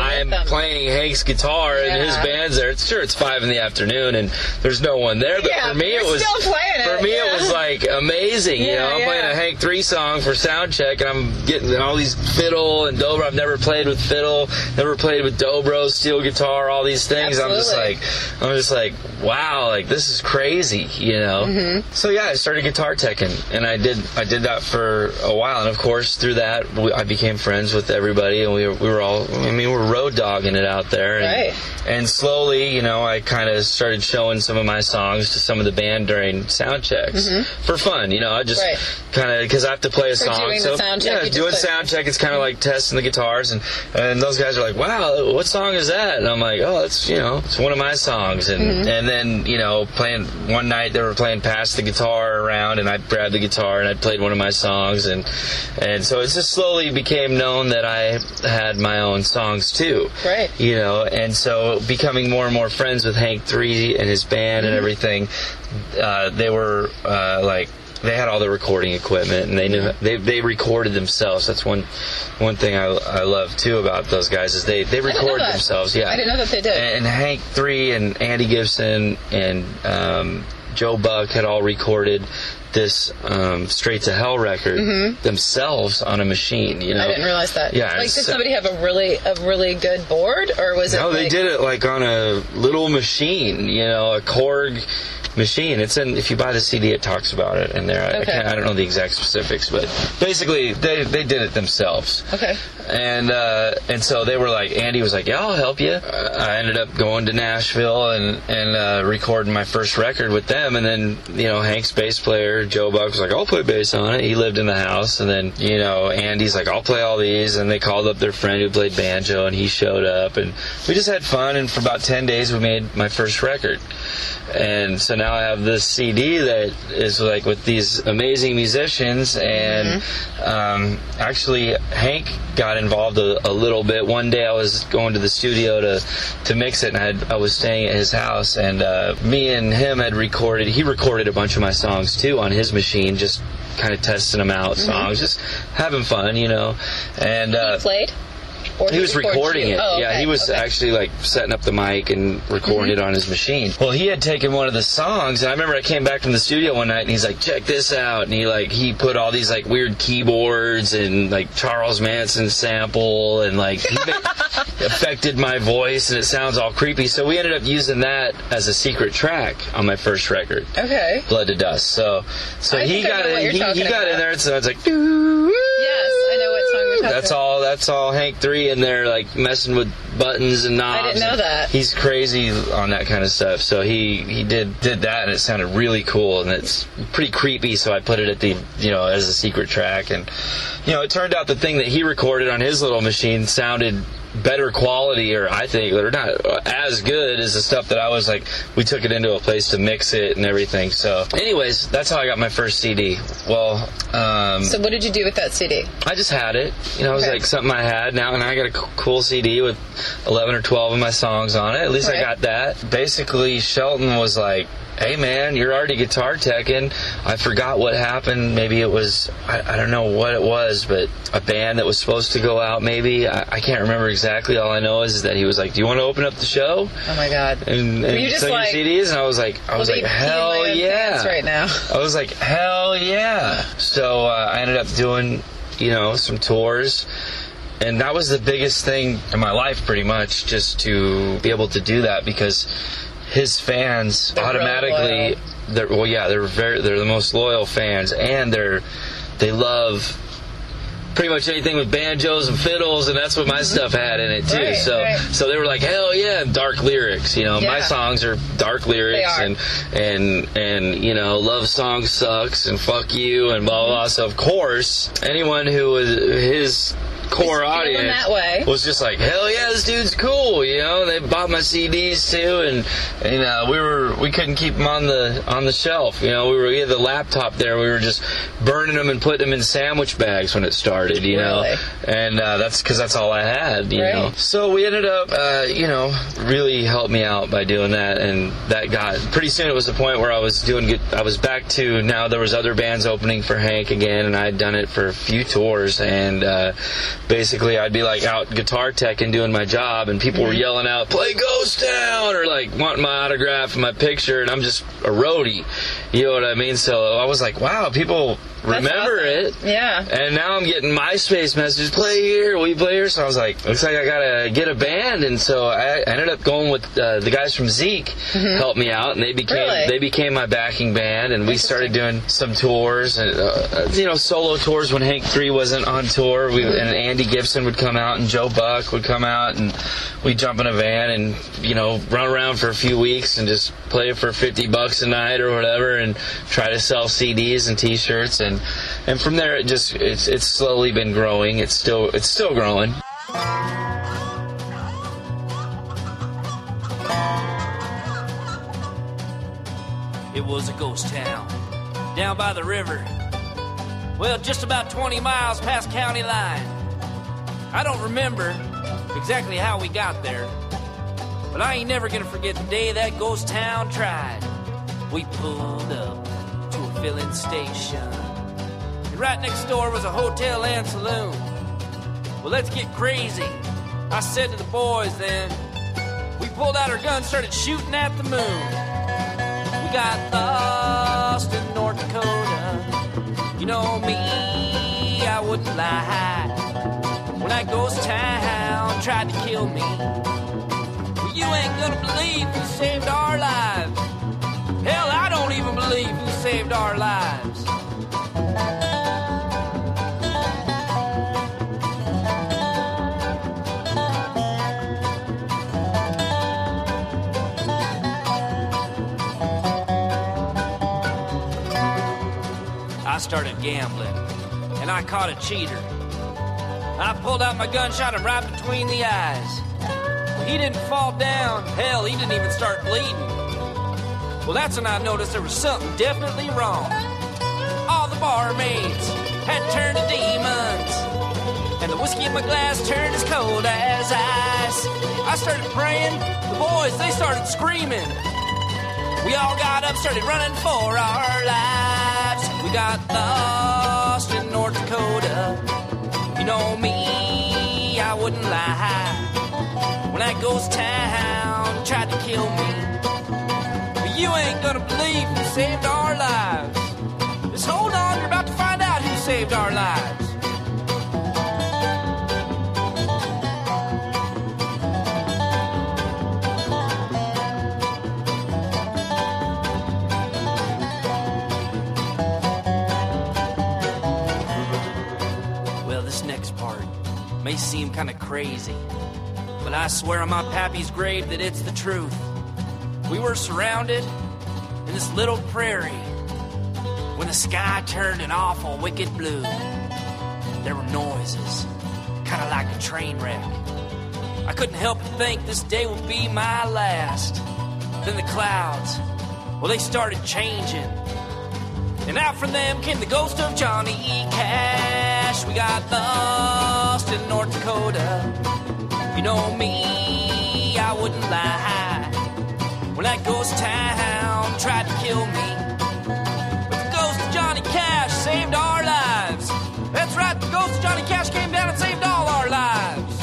playing Hank's guitar and his band's there. It's 5 PM and there's no one there. But for me, it was it was like amazing. You know, I'm playing a Hank 3 song for sound check, and I'm getting all these fiddle and dobro. I've never played with fiddle, never played with dobro, steel guitar, all these things. Absolutely. I'm just like, wow, like this is crazy, you know. Mm-hmm. So yeah, I started guitar teching, and I did that for a while, and of course through that I became friends with everybody, and we were all, I mean, we're road dogging it out there, and slowly, you know, I kind of started showing some of my songs to some of the band during sound checks for fun, you know. I just kind of, because I have to play a song, doing the sound check, doing sound check, it's kind of like testing the guitars, and those guys are like, wow, what song is that? And I'm like, oh, it's, you know, it's one of my songs, and then, you know, playing one night they were playing Pass the Guitar around, and I grabbed the guitar and I played one of my songs, and so it just slowly became known that I had my own songs too, you know. And so becoming more and more friends with Hank 3 and his band and everything, they were like, they had all the recording equipment, and they knew they recorded themselves. That's one thing I love too about those guys, is they record themselves. Yeah, I didn't know that they did. And Hank 3 and Andy Gibson and Joe Buck had all recorded this Straight to Hell record themselves on a machine, you know. I didn't realize that. Yeah, like, did somebody have a really good board, or was it? No, they did it like on a little machine, you know, a Korg machine. It's in, if you buy the CD, it talks about it in there. I don't know the exact specifics, but basically they did it themselves. Okay. And so they were like, Andy was like, yeah, I'll help you. I ended up going to Nashville and recording my first record with them, and then, you know, Hank's bass player Joe Buck was like, I'll play bass on it. He lived in the house, and then, you know, Andy's like, I'll play all these, and they called up their friend who played banjo, and he showed up, and we just had fun, and for about 10 days we made my first record. And so now I have this CD that is like with these amazing musicians, and actually Hank got involved a little bit. One day I was going to the studio to mix it, and I was staying at his house, and me and him had recorded. He recorded a bunch of my songs too on his machine, just kind of testing them out, songs, just having fun, you know. And he played? Or he was recording it. Oh, okay. Yeah, he was actually like setting up the mic and recording it on his machine. Well, he had taken one of the songs, and I remember I came back from the studio one night, and he's like, check this out, and he put all these like weird keyboards and like Charles Manson sample, and like he affected my voice, and it sounds all creepy. So we ended up using that as a secret track on my first record. Okay. Blood to Dust. So he got in there, and so I was like, yes, I know what song you're talking about. That's all Hank 3 in there, like messing with buttons and knobs. I didn't know that. He's crazy on that kind of stuff. So he did that, and it sounded really cool, and it's pretty creepy. So I put it at the, you know, as a secret track, and you know, it turned out the thing that he recorded on his little machine sounded better quality, or I think, or not as good as the stuff that I was like, we took it into a place to mix it and everything. So anyways, that's how I got my first CD. Well, so what did you do with that CD? I just had it, you know. It was like something I had now, and I got a cool CD with 11 or 12 of my songs on it. At least I got that. Basically, Shelton was like, hey man, you're already guitar teching. I forgot what happened. Maybe it was, I don't know what it was, but a band that was supposed to go out, maybe. I can't remember exactly. All I know is that he was like, do you want to open up the show? Oh my God. And you just sell like, your CDs? And I was like, hell yeah. Right now. I was like, hell yeah. So I ended up doing, you know, some tours. And that was the biggest thing in my life, pretty much, just to be able to do that, because his fans automatically, they're the most loyal fans, and they love pretty much anything with banjos and fiddles, and that's what my stuff had in it too. So they were like, hell yeah, dark lyrics. You know, my songs are dark lyrics, and you know, love song sucks and fuck you and blah blah blah. So of course, anyone who was his core audience that way was just like, hell yeah, this dude's cool, you know. They bought my CDs too, and we couldn't keep them on the shelf, you know. We had the laptop there, we were just burning them and putting them in sandwich bags when it started, you know. And that's because that's all I had, you know. So we ended up you know, really helped me out by doing that, and that got pretty soon. It was the point where I was doing good. I was back to, now there was other bands opening for Hank again, and I had done it for a few tours, and basically I'd be like out guitar tech and doing my job, and people were yelling out, "Play Ghost Town," or like wanting my autograph and my picture, and I'm just a roadie. You know what I mean? So I was like, wow, people remember it. Yeah. And now I'm getting MySpace messages, "Play here, will you play here?" So I was like, looks like I gotta get a band, and so I ended up going with the guys from Zeke, helped me out, and they became my backing band, and we started doing some tours, and solo tours when Hank 3 wasn't on tour. And Andy Gibson would come out, and Joe Buck would come out, and we'd jump in a van and run around for a few weeks and just play for $50 a night or whatever, and try to sell CDs and T-shirts, and from there it's slowly been growing. It's still growing. It was a ghost town down by the river. Well, just about 20 miles past county line. I don't remember exactly how we got there, but I ain't never gonna forget the day that ghost town tried. We pulled up to a filling station, and right next door was a hotel and saloon. Well, let's get crazy, I said to the boys then. We pulled out our guns, started shooting at the moon. We got lost in North Dakota. You know me, I wouldn't lie. When that ghost town tried to kill me, well, you ain't gonna believe who saved our lives. Hell, I don't even believe who saved our lives. I started gambling, and I caught a cheater. I pulled out my gun, shot him right between the eyes. He didn't fall down. Hell, he didn't even start bleeding. Well, that's when I noticed there was something definitely wrong. All the barmaids had turned to demons, and the whiskey in my glass turned as cold as ice. I started praying. The boys, they started screaming. We all got up, started running for our lives. We got lost in North Dakota. You know me, I wouldn't lie. When that ghost town tried to kill me, but you ain't gonna believe who saved our lives. Just hold on, you're about to find out who saved our lives. May seem kind of crazy, but I swear on my pappy's grave that it's the truth. We were surrounded in this little prairie when the sky turned an awful wicked blue. There were noises, kind of like a train wreck. I couldn't help but think this day would be my last. Then the clouds, well, they started changing, and out from them came the ghost of Johnny E. Cash. We got lost in North Dakota. You know me, I wouldn't lie. When that ghost town tried to kill me, but the ghost of Johnny Cash saved our lives. That's right, the ghost of Johnny Cash came down and saved all our lives.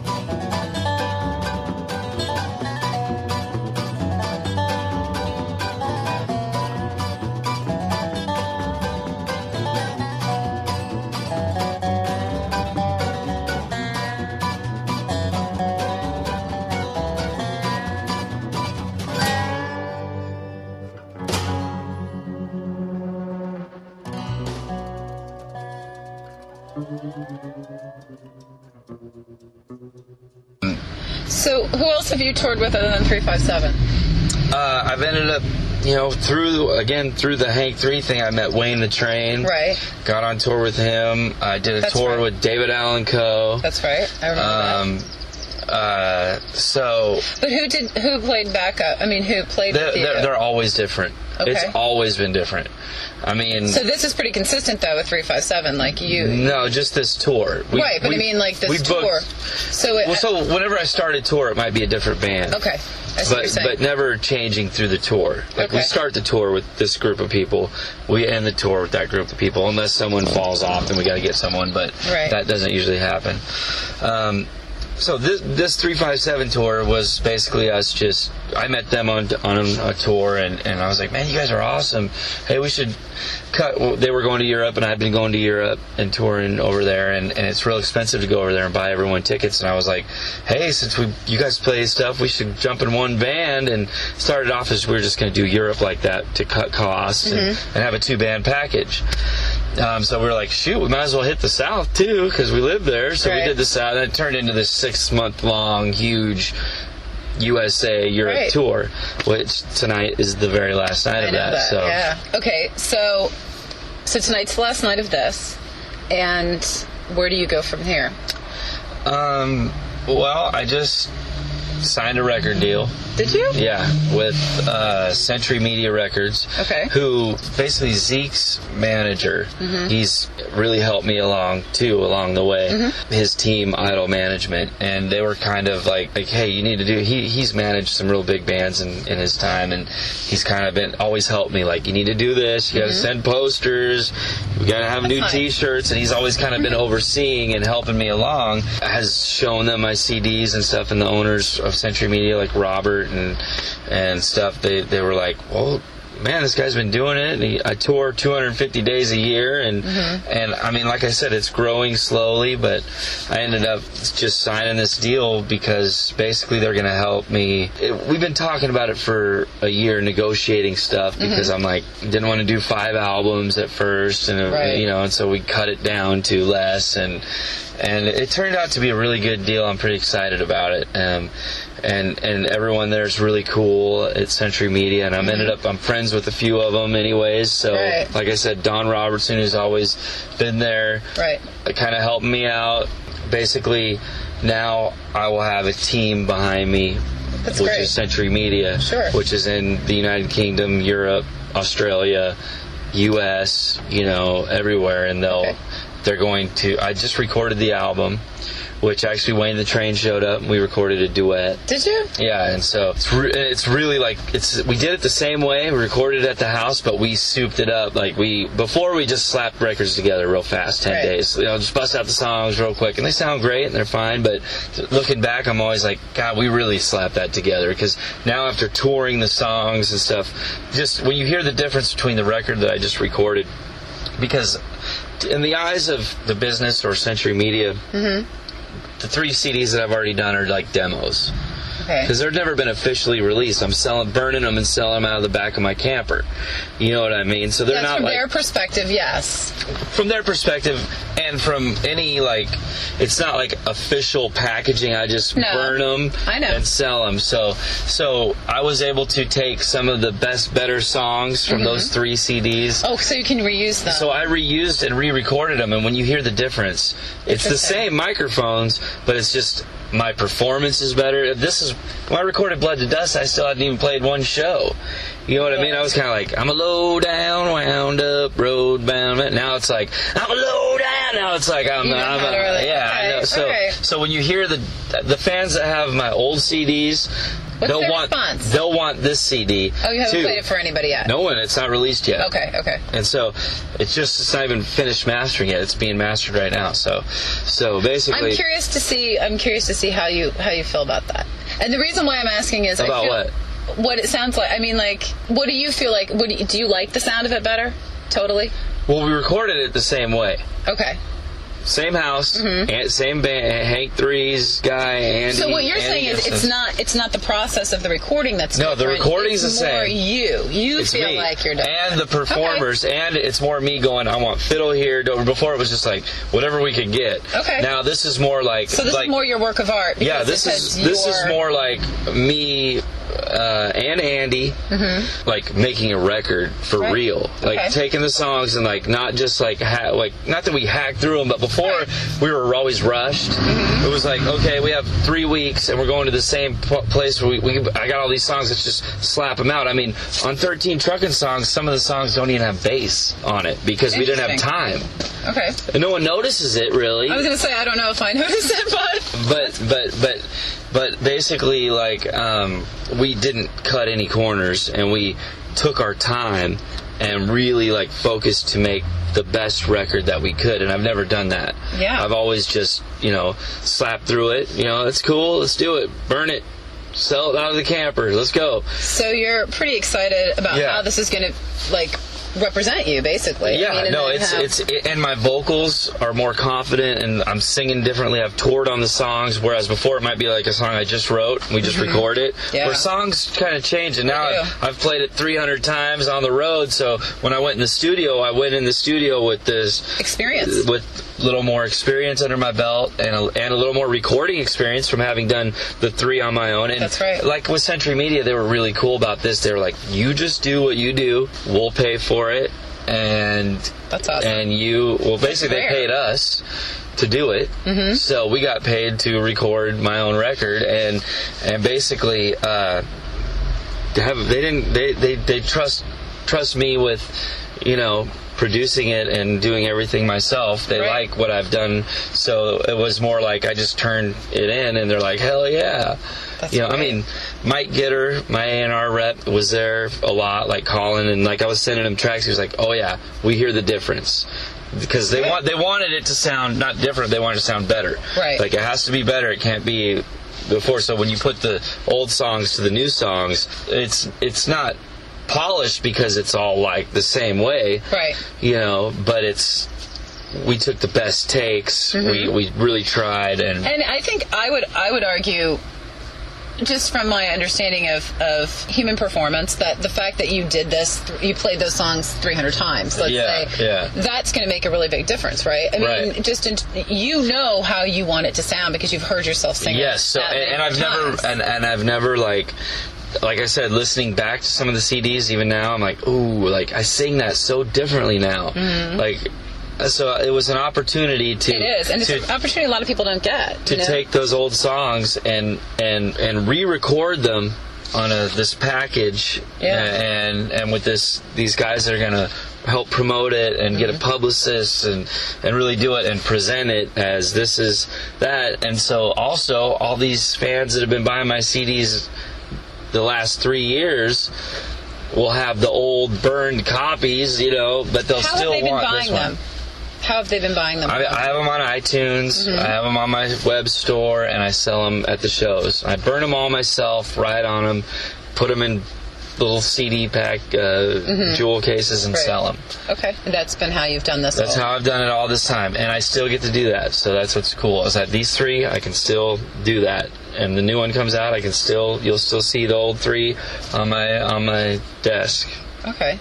So, who else have you toured with other than 357? I've ended up, through the Hank 3 thing, I met Wayne the Train. Right. Got on tour with him. I did a tour with David Allan Coe. That's right. I remember But who played backup? I mean, who played with you? They're always different. Okay. It's always been different. I mean... So this is pretty consistent, though, with 357, like you... No, just this tour. Right, but I mean, like, this tour. So whenever I start a tour, it might be a different band. Okay. I see what you're saying. But never changing through the tour. Like, Okay. we start the tour with this group of people. We end the tour with that group of people. Unless someone falls off, then we got to get someone. But that doesn't usually happen. So this 357 tour was basically us just... I met them on a tour, and I was like, man, you guys are awesome. Hey, we should cut... Well, they were going to Europe, and I'd been going to Europe and touring over there, and it's real expensive to go over there and buy everyone tickets. And I was like, hey, since you guys play stuff, we should jump in one band. And started off as we were just going to do Europe like that to cut costs and have a 2-band package. So we were like, shoot, we might as well hit the South, too, because we live there. So we did the South, and it turned into this 6-month-long, huge USA Europe tour, which tonight is the very last night of that. So. Yeah. Okay, so tonight's the last night of this, and where do you go from here? Well, I just signed a record deal. Did you? Yeah, with Century Media Records. Okay. Who, basically Zeke's manager, he's really helped me along the way. His team, Idol Management, and they were kind of like, hey, you need to do... He's managed some real big bands in his time, and he's kind of always helped me, like, you need to do this, you got to send posters, we got to have new T-shirts, and he's always kind of been overseeing and helping me along. Has shown them my CDs and stuff, and the owners of Century Media, like Robert and stuff, they were like, well, man, this guy's been doing it, and I tour 250 days a year, and I mean, like I said, it's growing slowly, but I ended up just signing this deal because basically they're going to help me. We've been talking about it for a year, negotiating stuff, because I'm like, didn't want to do 5 albums at first, and and so we cut it down to less, and it turned out to be a really good deal. I'm pretty excited about it. And everyone there is really cool at Century Media, and I'm friends with a few of them anyways, so like I said, Don Robertson, who's always been there, kind of helping me out. Basically, now I will have a team behind me, which is Century Media, which is in the United Kingdom, Europe, Australia, US, everywhere, and they're going to... I just recorded the album, which actually Wayne the Train showed up and we recorded a duet. Did you? Yeah, and so it's really like, we did it the same way. We recorded it at the house, but we souped it up. Like before we just slapped records together real fast, 10 days. Just bust out the songs real quick, and they sound great and they're fine, but looking back, I'm always like, God, we really slapped that together, because now after touring the songs and stuff, just when you hear the difference between the record that I just recorded, because in the eyes of the business or Century Media, the 3 CDs that I've already done are like demos. Because they've never been officially released. I'm burning them and selling them out of the back of my camper. You know what I mean? So they're not from like... their perspective, yes. From their perspective, and from any, like... It's not like official packaging. I just burn them and sell them. So I was able to take some of the better songs from those 3 CDs. Oh, so you can reuse them. So I reused and re-recorded them, and when you hear the difference, it's the same microphones, but it's just... My performance is better. When I recorded Blood to Dust, I still hadn't even played one show. You know what I mean? I was kind of like, I'm a low down, wound up, road bound. Now it's like, I'm a low down. Now it's like, I know. So when you hear the fans that have my old CDs, they'll want this CD. Oh, you haven't played it for anybody yet? No one. It's not released yet. Okay. And so it's not even finished mastering yet. It's being mastered right now. So basically, I'm curious to see how you feel about that. And the reason why I'm asking is what it sounds like. I mean, like, what do you feel like? Do you like the sound of it better? Totally. Well, we recorded it the same way. Okay. Same house, same band, Hank Three's guy, Andy. So what you're saying is it's not the process of the recording that's different. No, the recording's the same. It's more you. You feel like you're different. And the performers, and it's more me going, I want fiddle here. Before it was just like, whatever we could get. Okay. Now this is more like... So this is more your work of art. Yeah, this is more like me and Andy, like making a record for real, like taking the songs and like not just like not that we hacked through them, but before we were always rushed. It was like, okay, we have 3 weeks and we're going to the same place where I got all these songs. Let's just slap them out. I mean, on 13 Truckin' Songs, some of the songs don't even have bass on it because we didn't have time. Okay. And no one notices it really. I was gonna say I don't know if I noticed it, but basically, like, we didn't cut any corners, and we took our time and really like focused to make the best record that we could. And I've never done that. Yeah. I've always just, slapped through it. It's cool. Let's do it. Burn it. Sell it out of the camper. Let's go. So you're pretty excited about how this is going to, like, represent you, basically. Yeah, and my vocals are more confident, and I'm singing differently. I've toured on the songs, whereas before it might be like a song I just wrote, we just record it. Yeah. Where songs kind of change, and now I've played it 300 times on the road, so when I went in the studio, with this experience, with a little more experience under my belt, and a little more recording experience from having done the 3 on my own. And that's right. Like with Century Media, they were really cool about this. They were like, you just do what you do, we'll pay for it, and that's awesome. And basically they paid us to do it, so we got paid to record my own record, and basically they trust me with producing it and doing everything myself. They like what I've done, so it was more like I just turned it in, and they're like, hell yeah. That's great. I mean, Mike Gitter, my A&R rep, was there a lot, like calling, and like I was sending him tracks. He was like, oh yeah, we hear the difference. Because they wanted it to sound not different, they wanted it to sound better. Right. Like, it has to be better, it can't be before. So when you put the old songs to the new songs, it's not polished because it's all like the same way. Right. But we took the best takes. We really tried, and I think I would argue, just from my understanding of human performance, that the fact that you did this, you played those songs 300 times, let's say, that's going to make a really big difference, right? I mean, just how you want it to sound because you've heard yourself sing. Yes, so I've never like I said, listening back to some of the CDs, even now, I'm like, ooh, like I sing that so differently now, like. So it was an opportunity to. It is, and it's an opportunity a lot of people don't get. To take those old songs and re-record them on this package, and with these guys that are going to help promote it and get a publicist and really do it and present it as this is that. And so also all these fans that have been buying my CDs the last 3 years will have the old burned copies, but they'll still want this one. How have they been buying them? I have them on iTunes, I have them on my web store, and I sell them at the shows. I burn them all myself, write on them, put them in little CD pack jewel cases and sell them. Okay. And that's been how you've done this. That's how I've done it all this time, and I still get to do that. So that's what's cool, is that these 3, I can still do that. And the new one comes out, you'll still see the old 3 on my desk. Okay.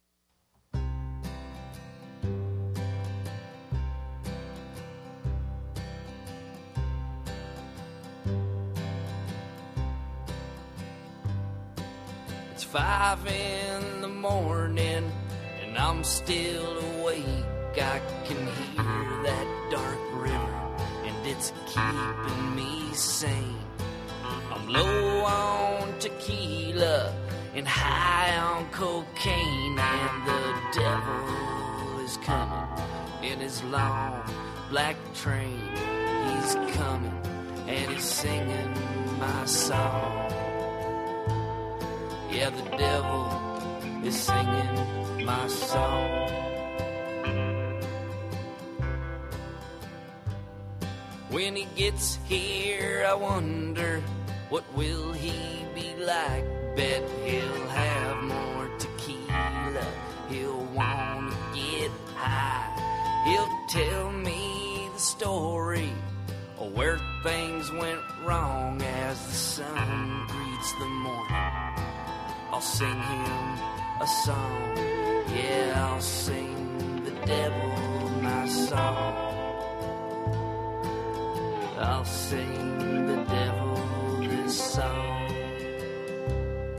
It's 5 in the morning and I'm still awake. I can hear that dark river and it's keeping me sane. I'm low on tequila and high on cocaine, and the devil is coming in his long black train. He's coming and he's singing my song. Yeah, the devil is singing my song. When he gets here, I wonder, what will he be like? Bet he'll have more tequila, he'll wanna get high. He'll tell me the story of where things went wrong as the sun greets the morning. I'll sing him a song, yeah, I'll sing the devil my song. I'll sing the devil this song.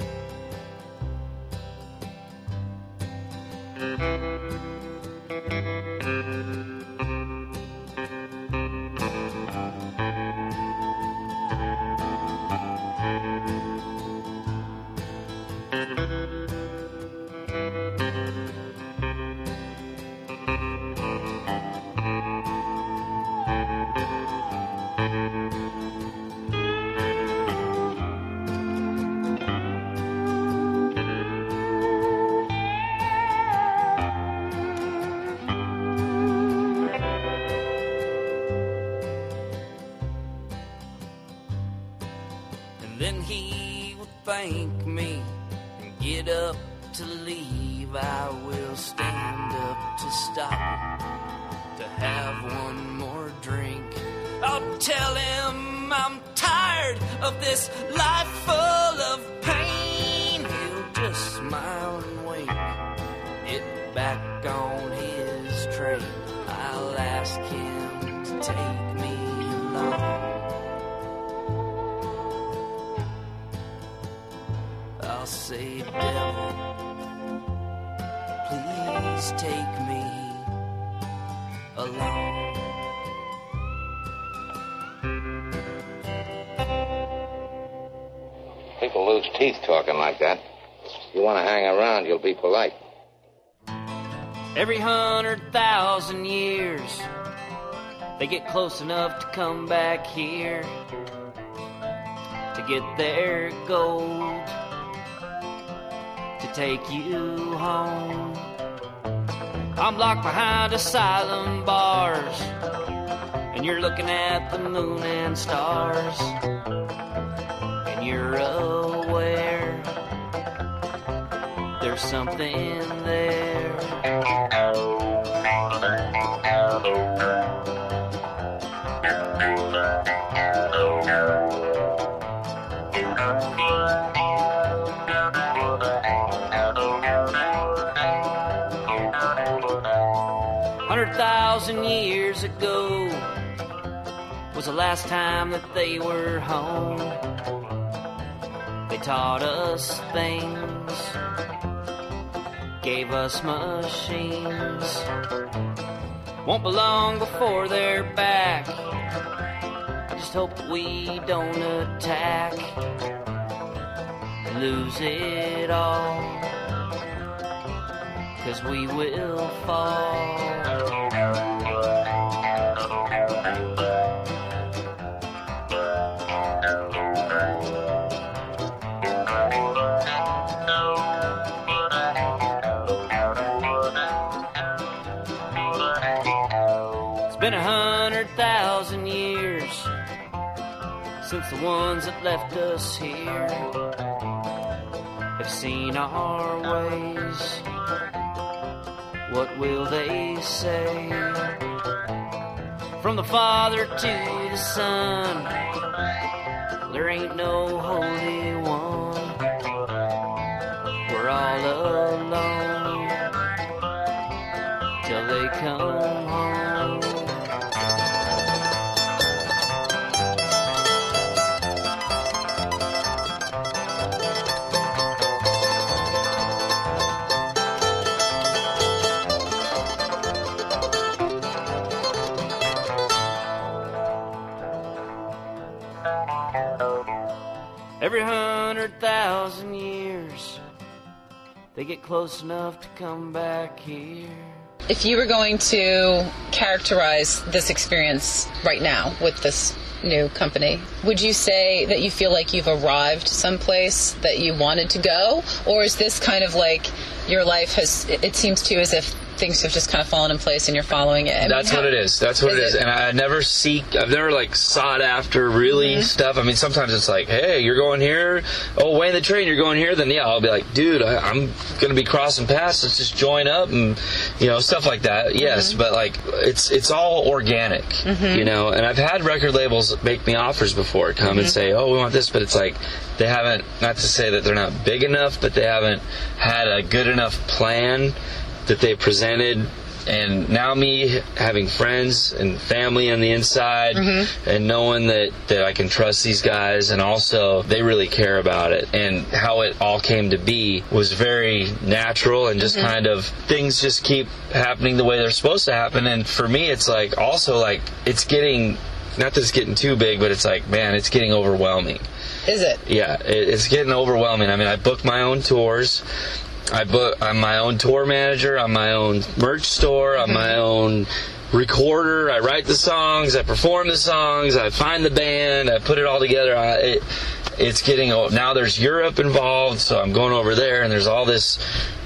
Then he will thank me and get up to leave. I will stand up to stop him, to have one more drink. I'll tell him I'm tired of this life full of pain. He'll just smile and wink, get back on his train. I'll ask him to take me along. I'll say, devil, please take me along. People lose teeth talking like that. You want to hang around, you'll be polite. Every 100,000 years, they get close enough to come back here to get their gold, to take you home. I'm locked behind asylum bars, and you're looking at the moon and stars, and you're aware there's something there. 100,000 years ago was the last time that they were home. They taught us things, gave us machines. Won't be long before they're back. I just hope we don't attack and lose it all, 'cause we will fall. It's been 100,000 years since the ones that left us here have seen our ways. What will they say? From the Father to the Son, there ain't no Holy One. We're all alone till they come home. Every 100,000 years, they get close enough to come back here. If you were going to characterize this experience right now with this new company, would you say that you feel like you've arrived someplace that you wanted to go? Or is this kind of like your life has, it seems to as if things have just kind of fallen in place and you're following it? That's what it is. That's what it is. And I've never sought after really stuff. I mean, sometimes it's like, hey, you're going here. Oh, Wayne the Train, you're going here. Then yeah, I'll be like, dude, I'm going to be crossing paths. Let's just join up and, stuff like that. Yes, but like it's all organic, And I've had record labels make me offers before, come and say, oh, we want this, but it's like they haven't, not to say that they're not big enough, but they haven't had a good enough plan that they presented And now me having friends and family on the inside, and knowing that I can trust these guys, and also they really care about it, and how it all came to be was very natural, and just kind of things just keep happening the way they're supposed to happen. And for me, it's like also like it's getting, not that it's getting too big, but it's like, man, it's getting overwhelming. Is it? Yeah, it's getting overwhelming. I mean, I book my own tours. I'm my own tour manager. I'm my own merch store. I'm my own recorder. I write the songs. I perform the songs. I find the band. I put it all together. It's getting, now there's Europe involved, so I'm going over there, and there's all this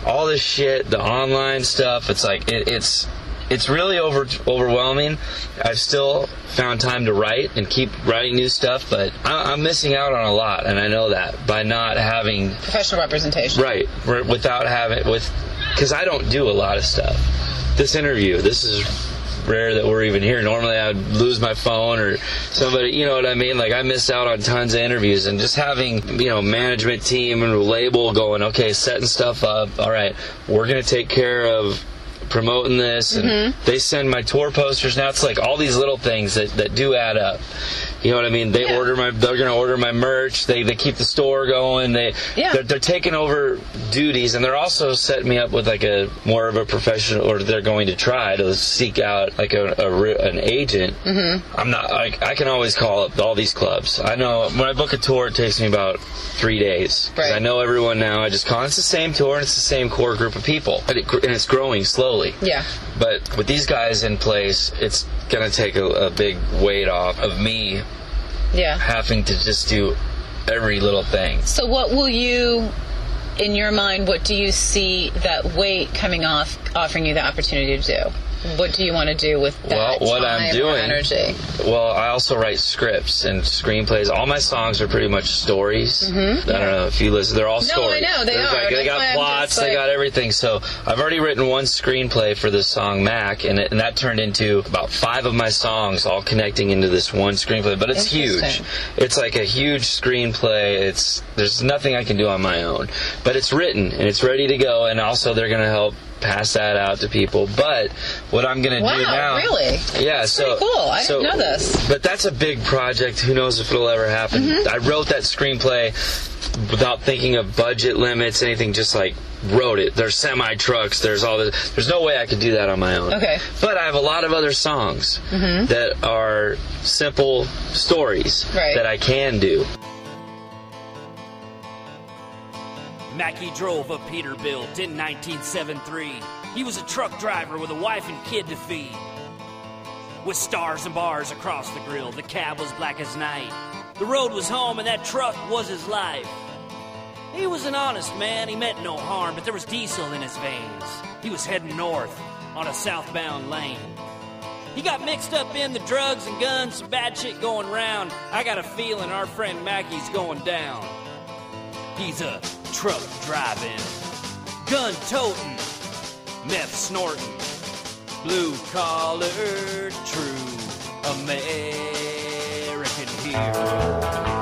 shit, the online stuff. It's like it's really overwhelming. I've still found time to write and keep writing new stuff, but I'm missing out on a lot, and I know that by not having professional representation. Right, without having, because I don't do a lot of stuff. This interview, this is rare that we're even here. Normally I'd lose my phone or somebody, you know what I mean? Like, I miss out on tons of interviews, and just having, management team and a label going, okay, setting stuff up. All right, we're going to take care of promoting this, and they send my tour posters. Now it's like all these little things that do add up. You know what I mean? They're gonna order my merch. They keep the store going. They're taking over duties, and they're also setting me up with like a more of a professional, or they're going to try to seek out like an agent. I'm not, I can always call up all these clubs. I know when I book a tour, it takes me about 3 days. Right. I know everyone now. I just call, it's the same tour, and it's the same core group of people, and it's growing slowly. Yeah. But with these guys in place, it's going to take a big weight off of me having to just do every little thing. So what will you, in your mind, what do you see that weight coming off, offering you the opportunity to do? What do you want to do with that energy? Well, I also write scripts and screenplays. All my songs are pretty much stories. I don't know if you listen. They're all stories. No, I know. They got plots. They got everything. So I've already written one screenplay for the song Mac, and that turned into about 5 of my songs all connecting into this one screenplay. But it's huge. It's like a huge screenplay. There's nothing I can do on my own. But it's written, and it's ready to go, and also they're going to help pass that out to people. But what I'm going to do now... Wow, really? Yeah, that's pretty cool. I didn't know this. But that's a big project. Who knows if it'll ever happen. I wrote that screenplay without thinking of budget limits, anything, just like wrote it. There's semi-trucks, there's all this. There's no way I could do that on my own. Okay. But I have a lot of other songs that are simple stories that I can do. Mackie drove a Peterbilt in 1973. He was a truck driver with a wife and kid to feed. With stars and bars across the grill, the cab was black as night. The road was home and that truck was his life. He was an honest man, he meant no harm, but there was diesel in his veins. He was heading north on a southbound lane. He got mixed up in the drugs and guns, some bad shit going round. I got a feeling our friend Mackie's going down. He's a truck driving, gun toting, meth snorting, blue collar, true American hero.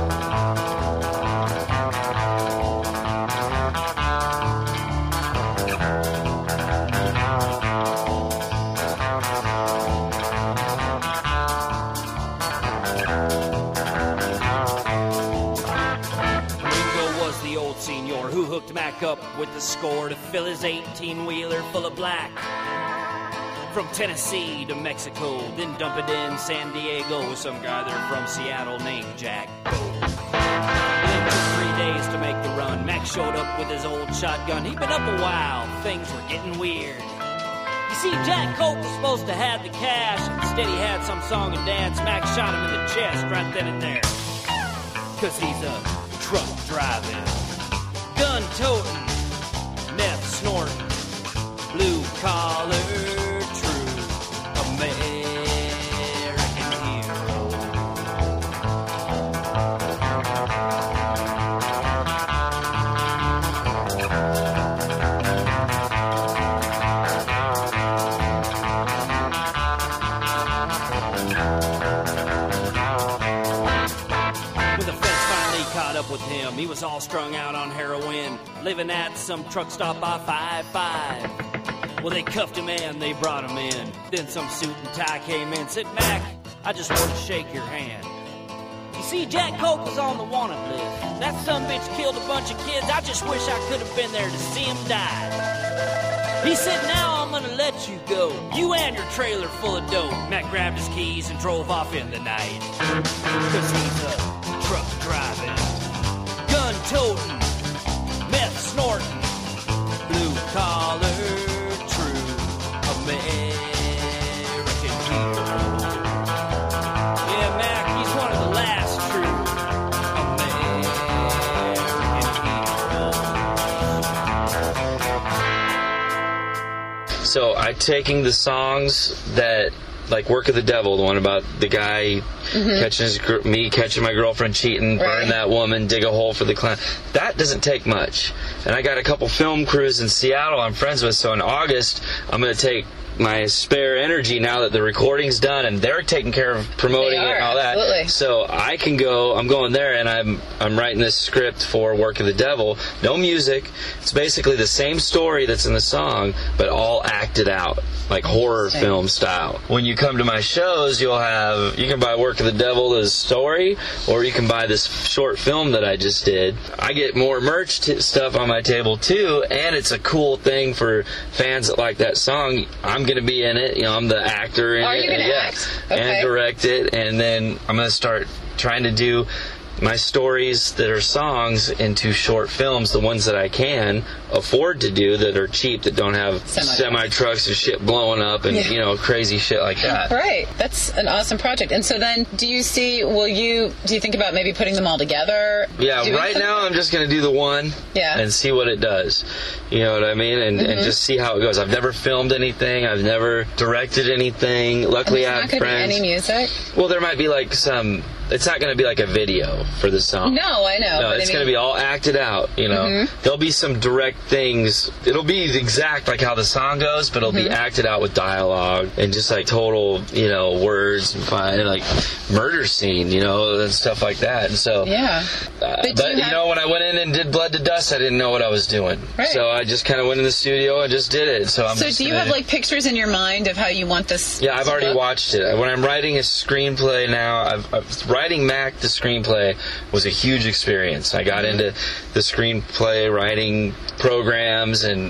Who hooked Mac up with the score to fill his 18-wheeler full of black. From Tennessee to Mexico, then dump it in San Diego with some guy there from Seattle named Jack. It took 3 days to make the run. Mac showed up with his old shotgun. He'd been up a while, things were getting weird. You see, Jack Cope was supposed to have the cash. Instead he had some song and dance. Mac shot him in the chest right then and there. 'Cause he's a truck driving, gun toting, meth snorting, blue collar, true American hero. When the feds finally caught up with him, he was all strung out on heroin, living at some truck stop by 5-5. Well, they cuffed him and they brought him in. Then some suit and tie came in. Said, Mac, I just want to shake your hand. You see, Jack Coke was on the wanted list. That sumbitch killed a bunch of kids. I just wish I could have been there to see him die. He said, now I'm gonna let you go. You and your trailer full of dope. Mac grabbed his keys and drove off in the night. 'Cause he's a truck driving, gun toting, meth snorting, blue collar, true American hero. Yeah, Mac, he's one of the last true American heroes. So I'm taking the songs that, like Work of the Devil, the one about the guy catching my girlfriend cheating, burn that woman, dig a hole for the clown. That doesn't take much. And I got a couple film crews in Seattle I'm friends with, so in August I'm going to take my spare energy now that the recording's done and they're taking care of promoting it and all that. Absolutely. So I can go, I'm going there and I'm writing this script for Work of the Devil. No music. It's basically the same story that's in the song, but all acted out, like horror film style. When you come to my shows, you can buy Work of the Devil, the story, or you can buy this short film that I just did. I get more merch stuff on my table too, and it's a cool thing for fans that like that song. I'm going to be in it. You know, I'm the actor in it. Are you going to act? Okay. And direct it, and then I'm going to start trying to do my stories that are songs into short films, the ones that I can afford to do that are cheap, that don't have semi-trucks and shit blowing up and, you know, crazy shit like that. Right. That's an awesome project. And so then, do you think about maybe putting them all together? Yeah, right now I'm just going to do the one and see what it does. You know what I mean? And just see how it goes. I've never filmed anything. I've never directed anything. Luckily, I have friends. Not going to be any music? Well, there might be like some... It's not going to be like a video for the song. No, I know. No, it's going to be all acted out, you know. There'll be some direct things. It'll be exact like how the song goes, but it'll be acted out with dialogue and just like total, you know, words and like murder scene, you know, and stuff like that. And so, but you know, when I went in and did Blood to Dust, I didn't know what I was doing. Right. So I just kind of went in the studio and just did it. So do you have like pictures in your mind of how you want this? Yeah, I've already watched it. When I'm writing a screenplay now, writing Mac the screenplay was a huge experience. I got into the screenplay writing programs and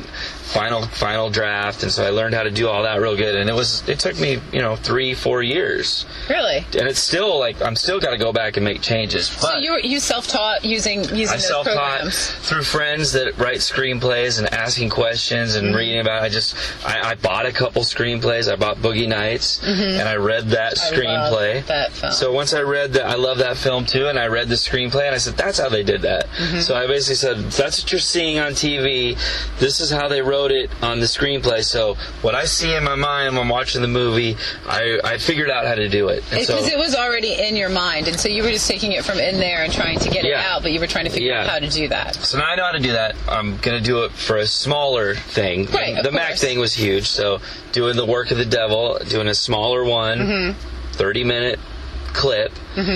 final draft, and so I learned how to do all that real good, and it took me 3-4 years. Really? And it's still like I'm still got to go back and make changes. But so you self-taught using those programs? Through friends that write screenplays and asking questions and reading about it. I bought a couple screenplays. I bought Boogie Nights and I read that screenplay. Love that film. So once I read that, I love that film too, and I read the screenplay and I said, that's how they did that. So I basically said, that's what you're seeing on TV. This is how they wrote it on the screenplay. So what I see in my mind when I'm watching the movie, I figured out how to do it. Because it was already in your mind, and so you were just taking it from in there and trying to get it out, but you were trying to figure out how to do that. So now I know how to do that. I'm going to do it for a smaller thing. Right, the Mac thing was huge, so doing the Work of the Devil, doing a smaller one, 30-minute clip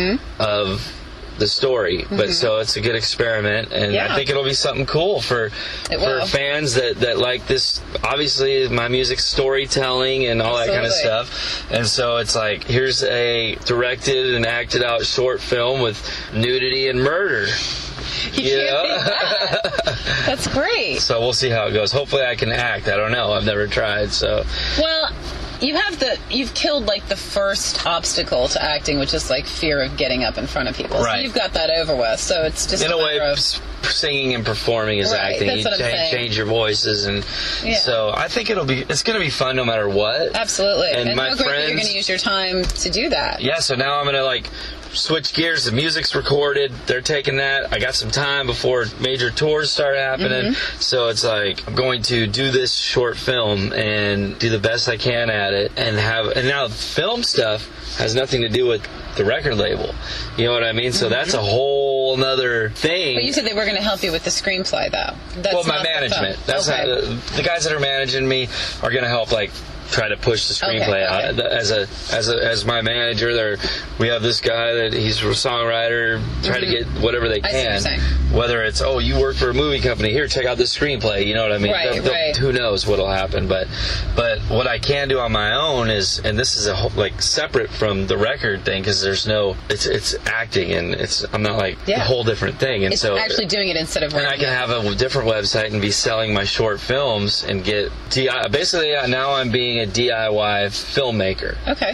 of the story, but so it's a good experiment, and I think it'll be something cool for fans that like this. Obviously, my music storytelling and all that kind of stuff, and so it's like, here's a directed and acted out short film with nudity and murder. You can't beat that. That's great. So we'll see how it goes. Hopefully, I can act. I don't know. I've never tried. So well. You've killed like the first obstacle to acting, which is like fear of getting up in front of people. Right. So you've got that over with. So it's just in a way, singing and performing is acting. That's what I'm saying. Change your voices, and so I think it's going to be fun no matter what. Absolutely. And my how great friends, that you're going to use your time to do that. Yeah. So now I'm going to like switch gears. The music's recorded. They're taking that. I got some time before major tours start happening. So it's like, I'm going to do this short film and do the best I can at it, and now film stuff has nothing to do with the record label. You know what I mean? So that's a whole nother thing. But you said they were going to help you with the screenplay, though. That's my management. That's how the guys that are managing me are going to help, like, try to push the screenplay out. As my manager, we have this guy that he's a songwriter, try to get whatever they can. Whether it's, you work for a movie company, here, check out this screenplay, you know what I mean? Right. Who knows what'll happen, but what I can do on my own is, and this is separate from the record thing, because there's no, it's acting, and I'm not a whole different thing, and it's so actually doing it instead of. And I can have a different website and be selling my short films and get basically now I'm being a DIY filmmaker. Okay.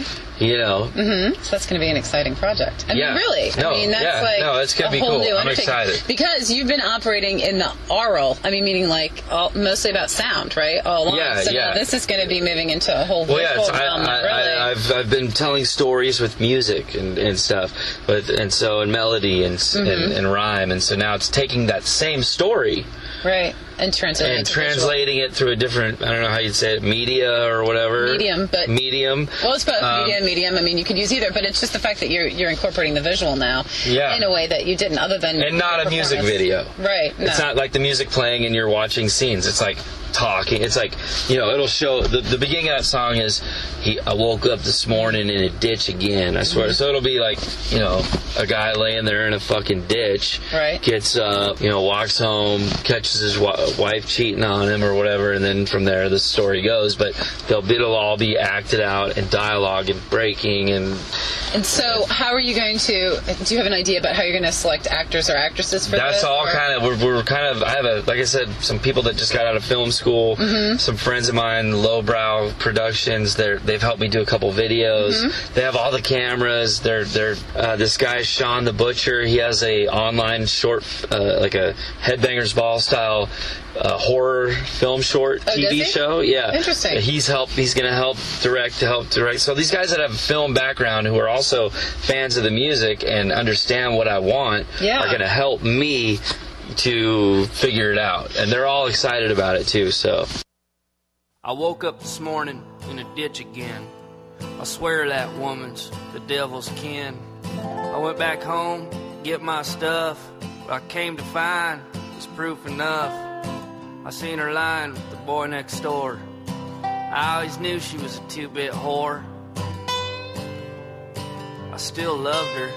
So that's going to be an exciting project. I mean, really. No, I mean, that's it's going to be whole cool. new I'm excited. Because you've been operating in the aural, meaning mostly about sound, right? All along. So now this is going to be moving into a whole visual realm. I've been telling stories with music and stuff, and melody and rhyme, and so now it's taking that same story. Right. And translating it through a different, I don't know how you'd say it, media or whatever. Medium. Well, it's both media and medium. I mean, you could use either, but it's just the fact that you're incorporating the visual now in a way that you didn't, other than... And not a music video. Right. No. It's not like the music playing and you're watching scenes. It's like talking. It's like, it'll show... The beginning of that song is, I woke up this morning in a ditch again, I swear. So it'll be like, a guy laying there in a fucking ditch. Right. Gets up, walks home, catches his wife cheating on him or whatever, and then from there the story goes. But it'll all be acted out and dialogue and breaking and so how are you going to, do you have an idea about how you're going to select actors or actresses for that's this? All kind of, we're kind of, I have like I said, some people that just got out of film school, some friends of mine, Lowbrow Productions, they've helped me do a couple videos. They have all the cameras. They're this guy Sean the Butcher, he has a online short, like a Headbangers Ball style horror film short TV show. Yeah. Interesting. He's going to help direct. So these guys that have a film background who are also fans of the music and understand what I want are going to help me to figure it out. And they're all excited about it too, so. I woke up this morning in a ditch again. I swear that woman's the devil's kin. I went back home to get my stuff. What I came to find was proof enough. I seen her lying with the boy next door. I always knew she was a two-bit whore. I still loved her.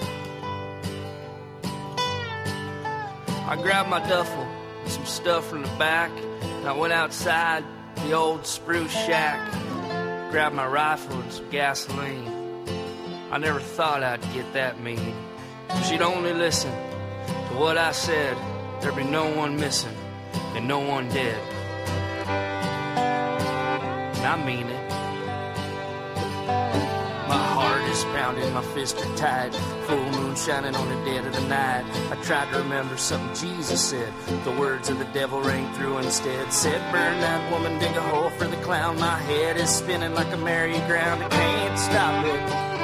I grabbed my duffel and some stuff from the back, and I went outside the old spruce shack, grabbed my rifle and some gasoline. I never thought I'd get that mean. If she'd only listen to what I said, there'd be no one missing and no one dead. And I mean it. My heart is pounding, my fists are tight, full moon shining on the dead of the night. I tried to remember something Jesus said, the words of the devil rang through instead. Said, burn that woman, dig a hole for the clown. My head is spinning like a merry-go-round, I can't stop it.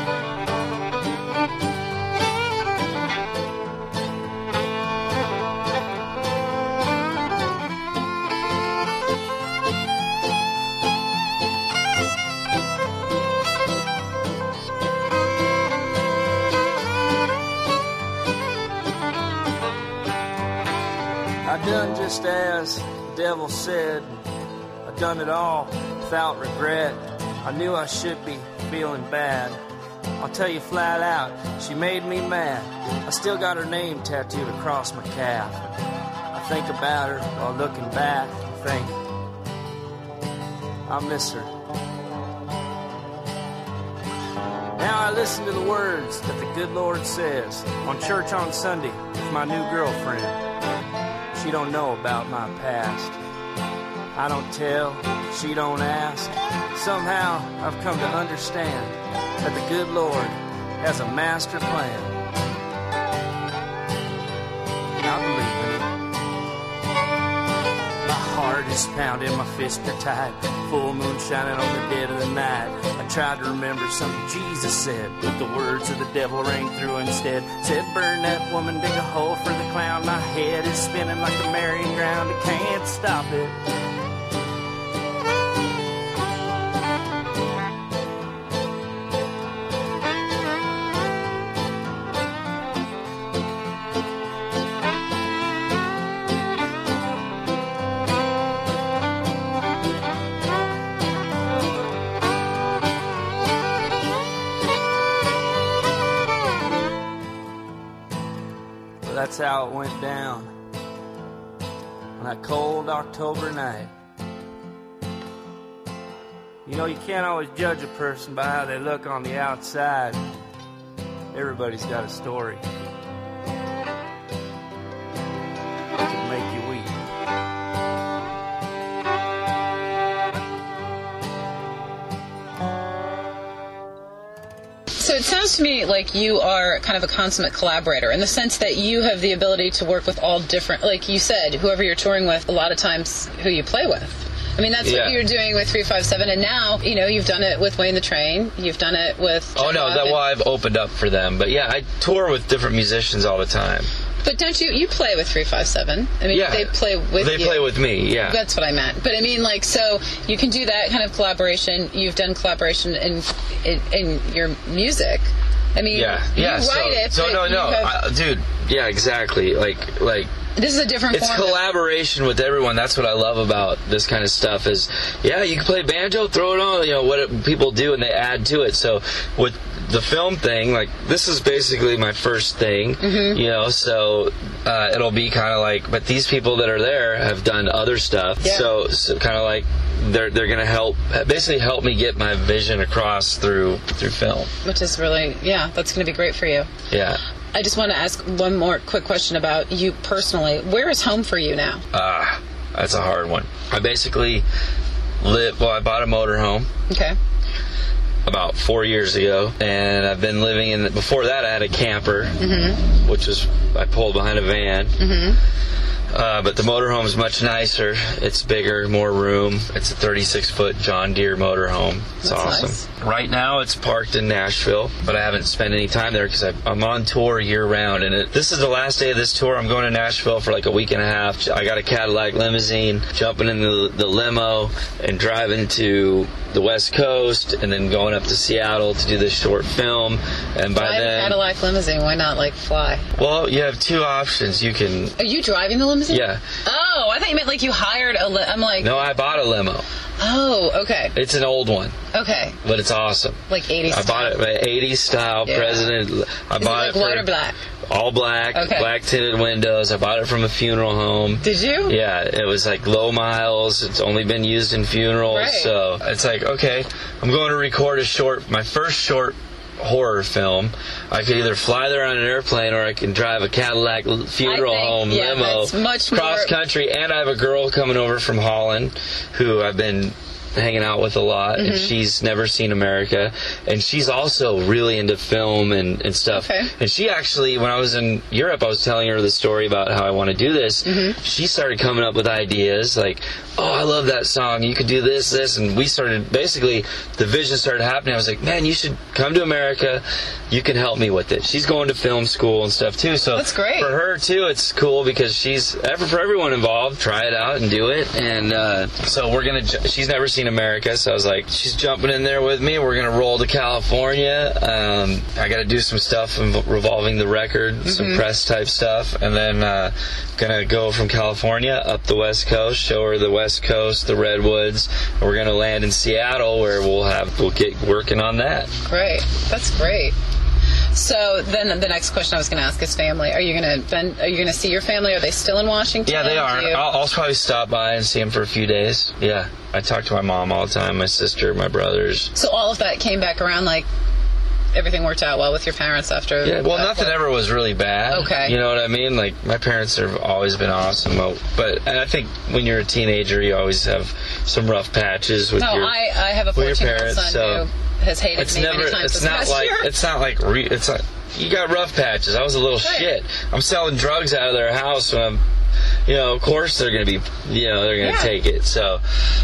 I done just as the devil said. I done it all without regret. I knew I should be feeling bad. I'll tell you flat out, she made me mad. I still got her name tattooed across my calf. I think about her while looking back and think, I miss her. Now I listen to the words that the good Lord says on church on Sunday with my new girlfriend. She don't know about my past. I don't tell, she don't ask. Somehow I've come to understand that the good Lord has a master plan. I believe in it. My heart is pounding, my fists are tight, full moon shining on the dead of the night. I tried to remember something Jesus said, but the words of the devil rang through instead. Said, burn that woman, dig a hole for the clown. My head is spinning like a merry-go-round, I can't stop it. that's how it went down on that cold October night. You know, you can't always judge a person by how they look on the outside. Everybody's got a story. It can make you weep. So it sounds to me like you are kind of a consummate collaborator in the sense that you have the ability to work with all different, like you said, whoever you're touring with, a lot of times who you play with. I mean, that's what you're doing with 357, and now, you know, you've done it with Wayne the Train, you've done it with... Oh, no, I've opened up for them, but yeah, I tour with different musicians all the time. But don't you play with 357? I mean, they play with you. They play with me, yeah. That's what I meant. But I mean, like, so you can do that kind of collaboration. You've done collaboration in your music. I mean, you write it. So dude, yeah, exactly. Like. This is a different form. It's collaboration with everyone. That's what I love about this kind of stuff is, you can play banjo, throw it on, you know, what people do, and they add to it. So with the film thing, like, this is basically my first thing, you know, so it'll be kind of like, but these people that are there have done other stuff. Yeah. So kind of like, they're going to help me get my vision across through film. Which is really, that's going to be great for you. Yeah. I just want to ask one more quick question about you personally. Where is home for you now? That's a hard one. I basically I bought a motorhome. Okay. About 4 years ago, and I've been living in, before that I had a camper, which was, I pulled behind a van. But the motorhome's much nicer. It's bigger, more room. It's a 36-foot John Deere motorhome. It's awesome. Nice. Right now, it's parked in Nashville, but I haven't spent any time there because I'm on tour year-round. And this is the last day of this tour. I'm going to Nashville for like a week and a half. I got a Cadillac limousine, jumping in the limo and driving to the West Coast, and then going up to Seattle to do this short film. And by then, Cadillac limousine. Why not like fly? Well, you have two options. You can. Are you driving the limousine? Yeah. Oh, I thought you meant like you hired I'm like. No, I bought a limo. Oh, okay. It's an old one. Okay. But it's awesome. Like 80s style. I bought it 80s style. President. I bought it for white or black? All black. Okay. Black tinted windows. I bought it from a funeral home. Did you? Yeah. It was like low miles. It's only been used in funerals. Right. So it's like, okay, I'm going to record my first short horror film. I could either fly there on an airplane or I can drive a Cadillac funeral home limo cross country. And I have a girl coming over from Holland who I've been hanging out with a lot, and she's never seen America, and she's also really into film and stuff. Okay. And she actually, when I was in Europe, I was telling her the story about how I want to do this. She started coming up with ideas like, oh, I love that song, you could do this, and we started, basically, the vision started happening. I was like, man, you should come to America, you can help me with it. She's going to film school and stuff too, so that's great. For her too, it's cool because for everyone involved, try it out and do it, and so she's never seen America, so I was like, she's jumping in there with me. We're gonna roll to California. I got to do some stuff revolving the record, some press type stuff, and then gonna go from California up the West Coast, show her the West Coast, the Redwoods. We're gonna land in Seattle where we'll get working on that. Great, that's great. So then the next question I was going to ask is family. Are you going to see your family? Are they still in Washington? Yeah, they are. I'll probably stop by and see them for a few days. Yeah, I talk to my mom all the time, my sister, my brothers. So all of that came back around, like everything worked out well with your parents after? Yeah, well, nothing ever was really bad. Okay. You know what I mean? Like, my parents have always been awesome. And I think when you're a teenager, you always have some rough patches with I have a 14-year-old son who has hated me many times It's not like you got rough patches. I was a little shit. I'm selling drugs out of their house when I'm, of course they're going to be, they're going to take it. So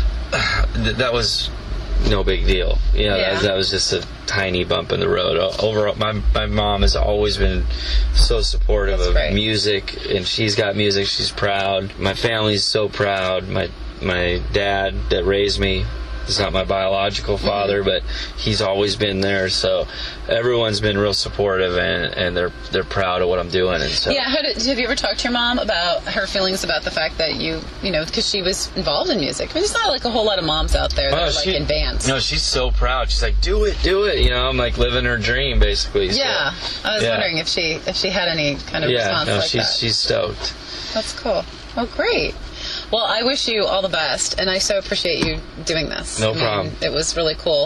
that was no big deal. That was just a tiny bump in the road. Overall, my mom has always been so supportive of music, and she's got music. She's proud. My family's so proud. My dad that raised me He's not my biological father, but he's always been there. So everyone's been real supportive, and they're proud of what I'm doing. And so yeah, have you ever talked to your mom about her feelings about the fact that you know, because she was involved in music? I mean, there's not like a whole lot of moms out there that are like in bands. No, she's so proud. She's like, do it. You know, I'm like living her dream basically. Yeah, so, I was wondering if she had any kind of response like that. She's stoked. That's cool. Oh, great. Well, I wish you all the best, and I so appreciate you doing this. No problem. It was really cool.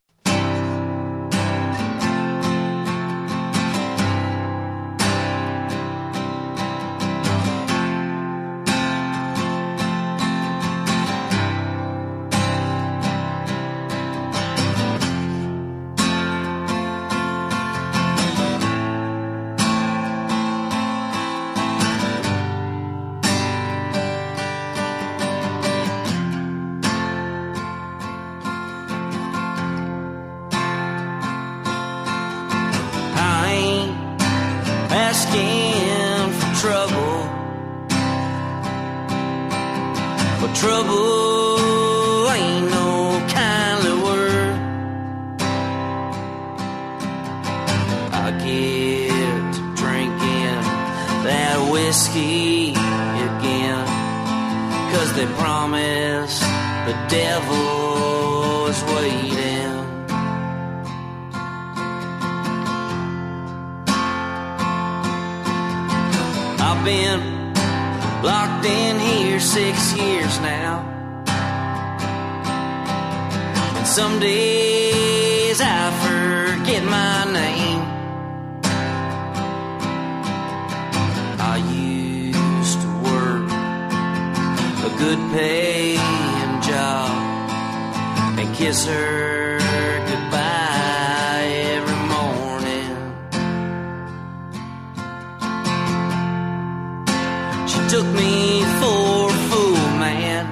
asking for trouble, but trouble ain't no kindly word. I get to drinking that whiskey again, 'cause they promise the devil is waiting. I've been locked in here 6 years now, and some days I forget my name. I used to work a good paying job and kiss her goodbye every morning. She took me for a fool, man.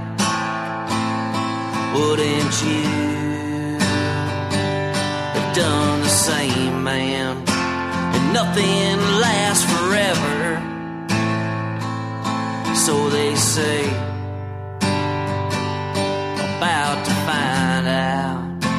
Wouldn't you have done the same, man? And nothing lasts forever, so they say. About to find out.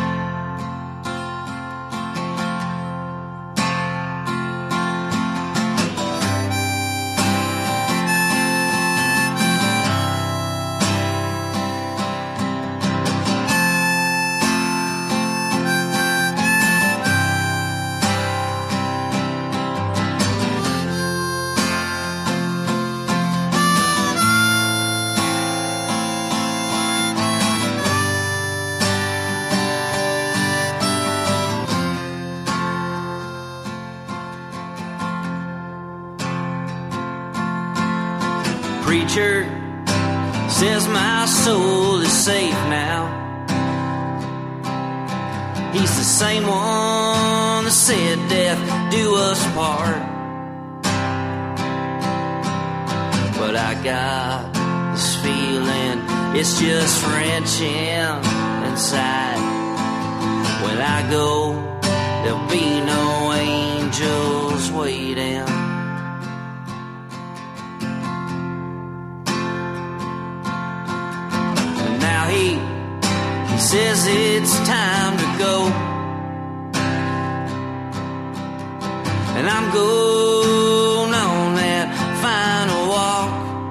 Preacher says my soul is safe now. He's the same one that said death do us part. But I got this feeling it's just wrenching inside. When I go, there'll be no angels waiting. He says it's time to go, and I'm going on that final walk.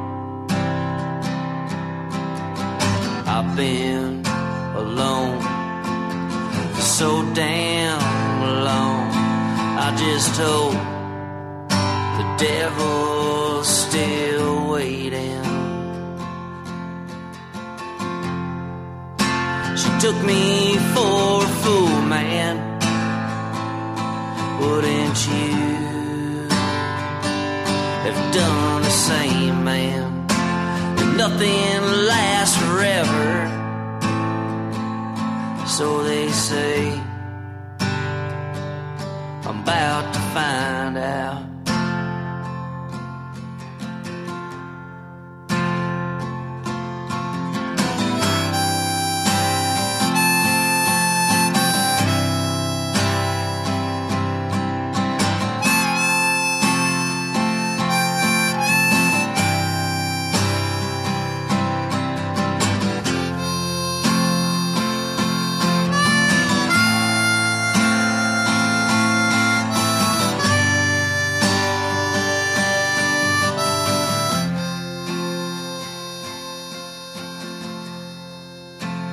I've been alone for so damn long. I just hope the devil's still waiting. Took me for a fool, man. Wouldn't you have done the same, man? And nothing lasts forever, so they say. I'm about to find out.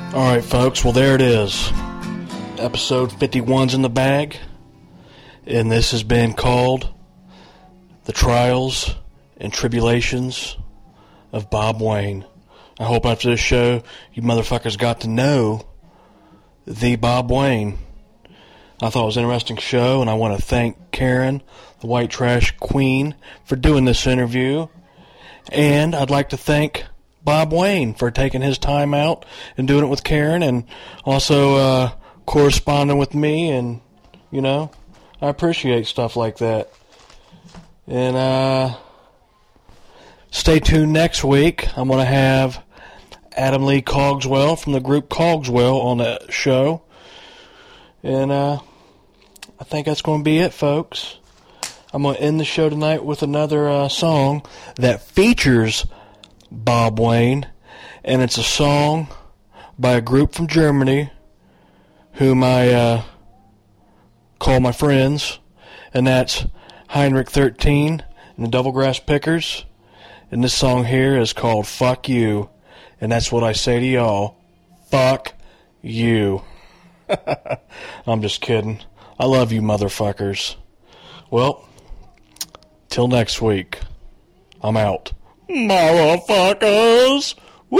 Alright, folks, well, there it is. Episode 51's in the bag, and this has been called The Trials and Tribulations of Bob Wayne. I hope after this show, you motherfuckers got to know the Bob Wayne. I thought it was an interesting show, and I want to thank Karen, the White Trash Queen, for doing this interview. And I'd like to thank Bob Wayne for taking his time out and doing it with Karen, and also corresponding with me, and, you know, I appreciate stuff like that. And stay tuned next week. I'm going to have Adam Lee Cogswell from the group Cogswell on the show. And I think that's going to be it, folks. I'm going to end the show tonight with another song that features Bob Wayne, and it's a song by a group from Germany whom I call my friends, and that's Heinrich 13 and the Double Grass Pickers. And this song here is called Fuck You, and that's what I say to y'all. Fuck you. I'm just kidding. I love you motherfuckers. Well, till next week, I'm out. Motherfuckers!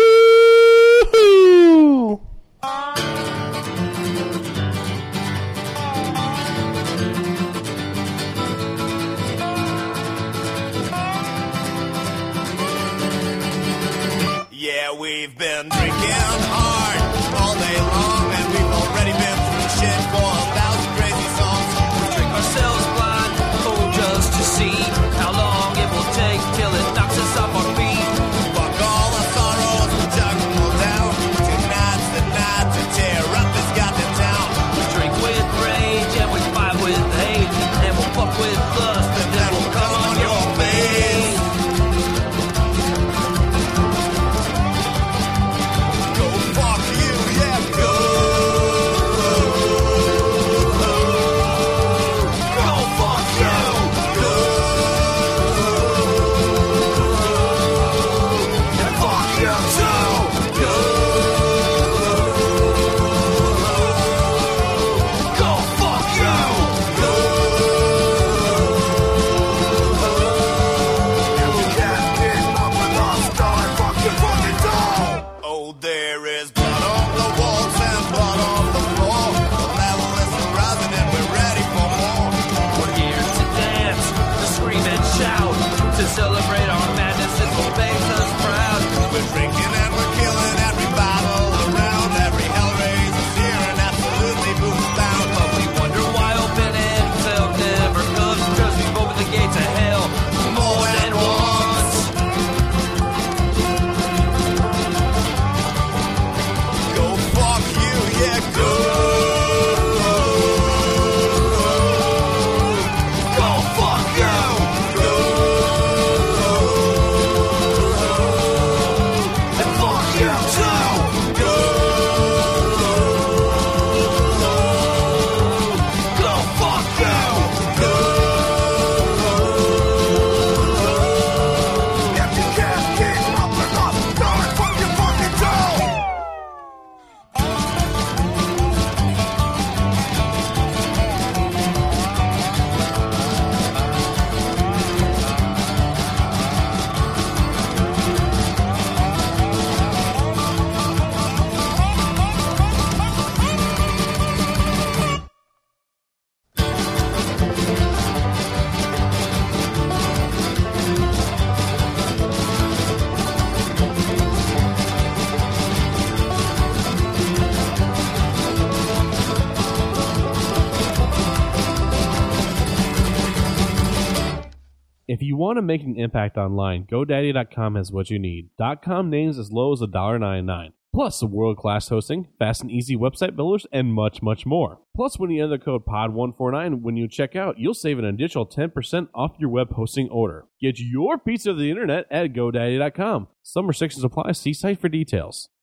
Woo-hoo! Yeah, we've been drinking hard all day long, and we've already been through shit for 1,000 crazy songs. We drink ourselves blind, oh, just to see how long it will take till it knocks us off our feet. Fuck all our sorrows, we'll chuck them all down. Tonight's the night to tear up this goddamn town. We drink with rage and we fight with hate, and we'll fuck with lust and then we'll come on your face. Go fuck you, yeah, go. Go fuck you, go. And fuck you too, go. Go fuck you, go. And we can't get up with us, die, fucking down. Oh, there is blood on the walls and blood on the floor. The level is rising and we're ready for more. We're here to dance, to scream and shout, to celebrate our madness. It's what makes us proud. We're drinking and we're killing every battle around. Every Hellraiser's here and absolutely booze bound. But we wonder why open and hell never comes, because we've opened the gates of hell more than once. Go fuck you, yeah, go. Go fuck you, go. And fuck you too, go. Go fuck you, go. If you can't keep up with us, die fucking down. If you want to make an impact online, GoDaddy.com has what you need. .com names as low as $1.99. Plus, world-class hosting, fast and easy website builders, and much, much more. Plus, when you enter the code POD149 when you check out, you'll save an additional 10% off your web hosting order. Get your piece of the internet at GoDaddy.com. Some restrictions apply. See site for details.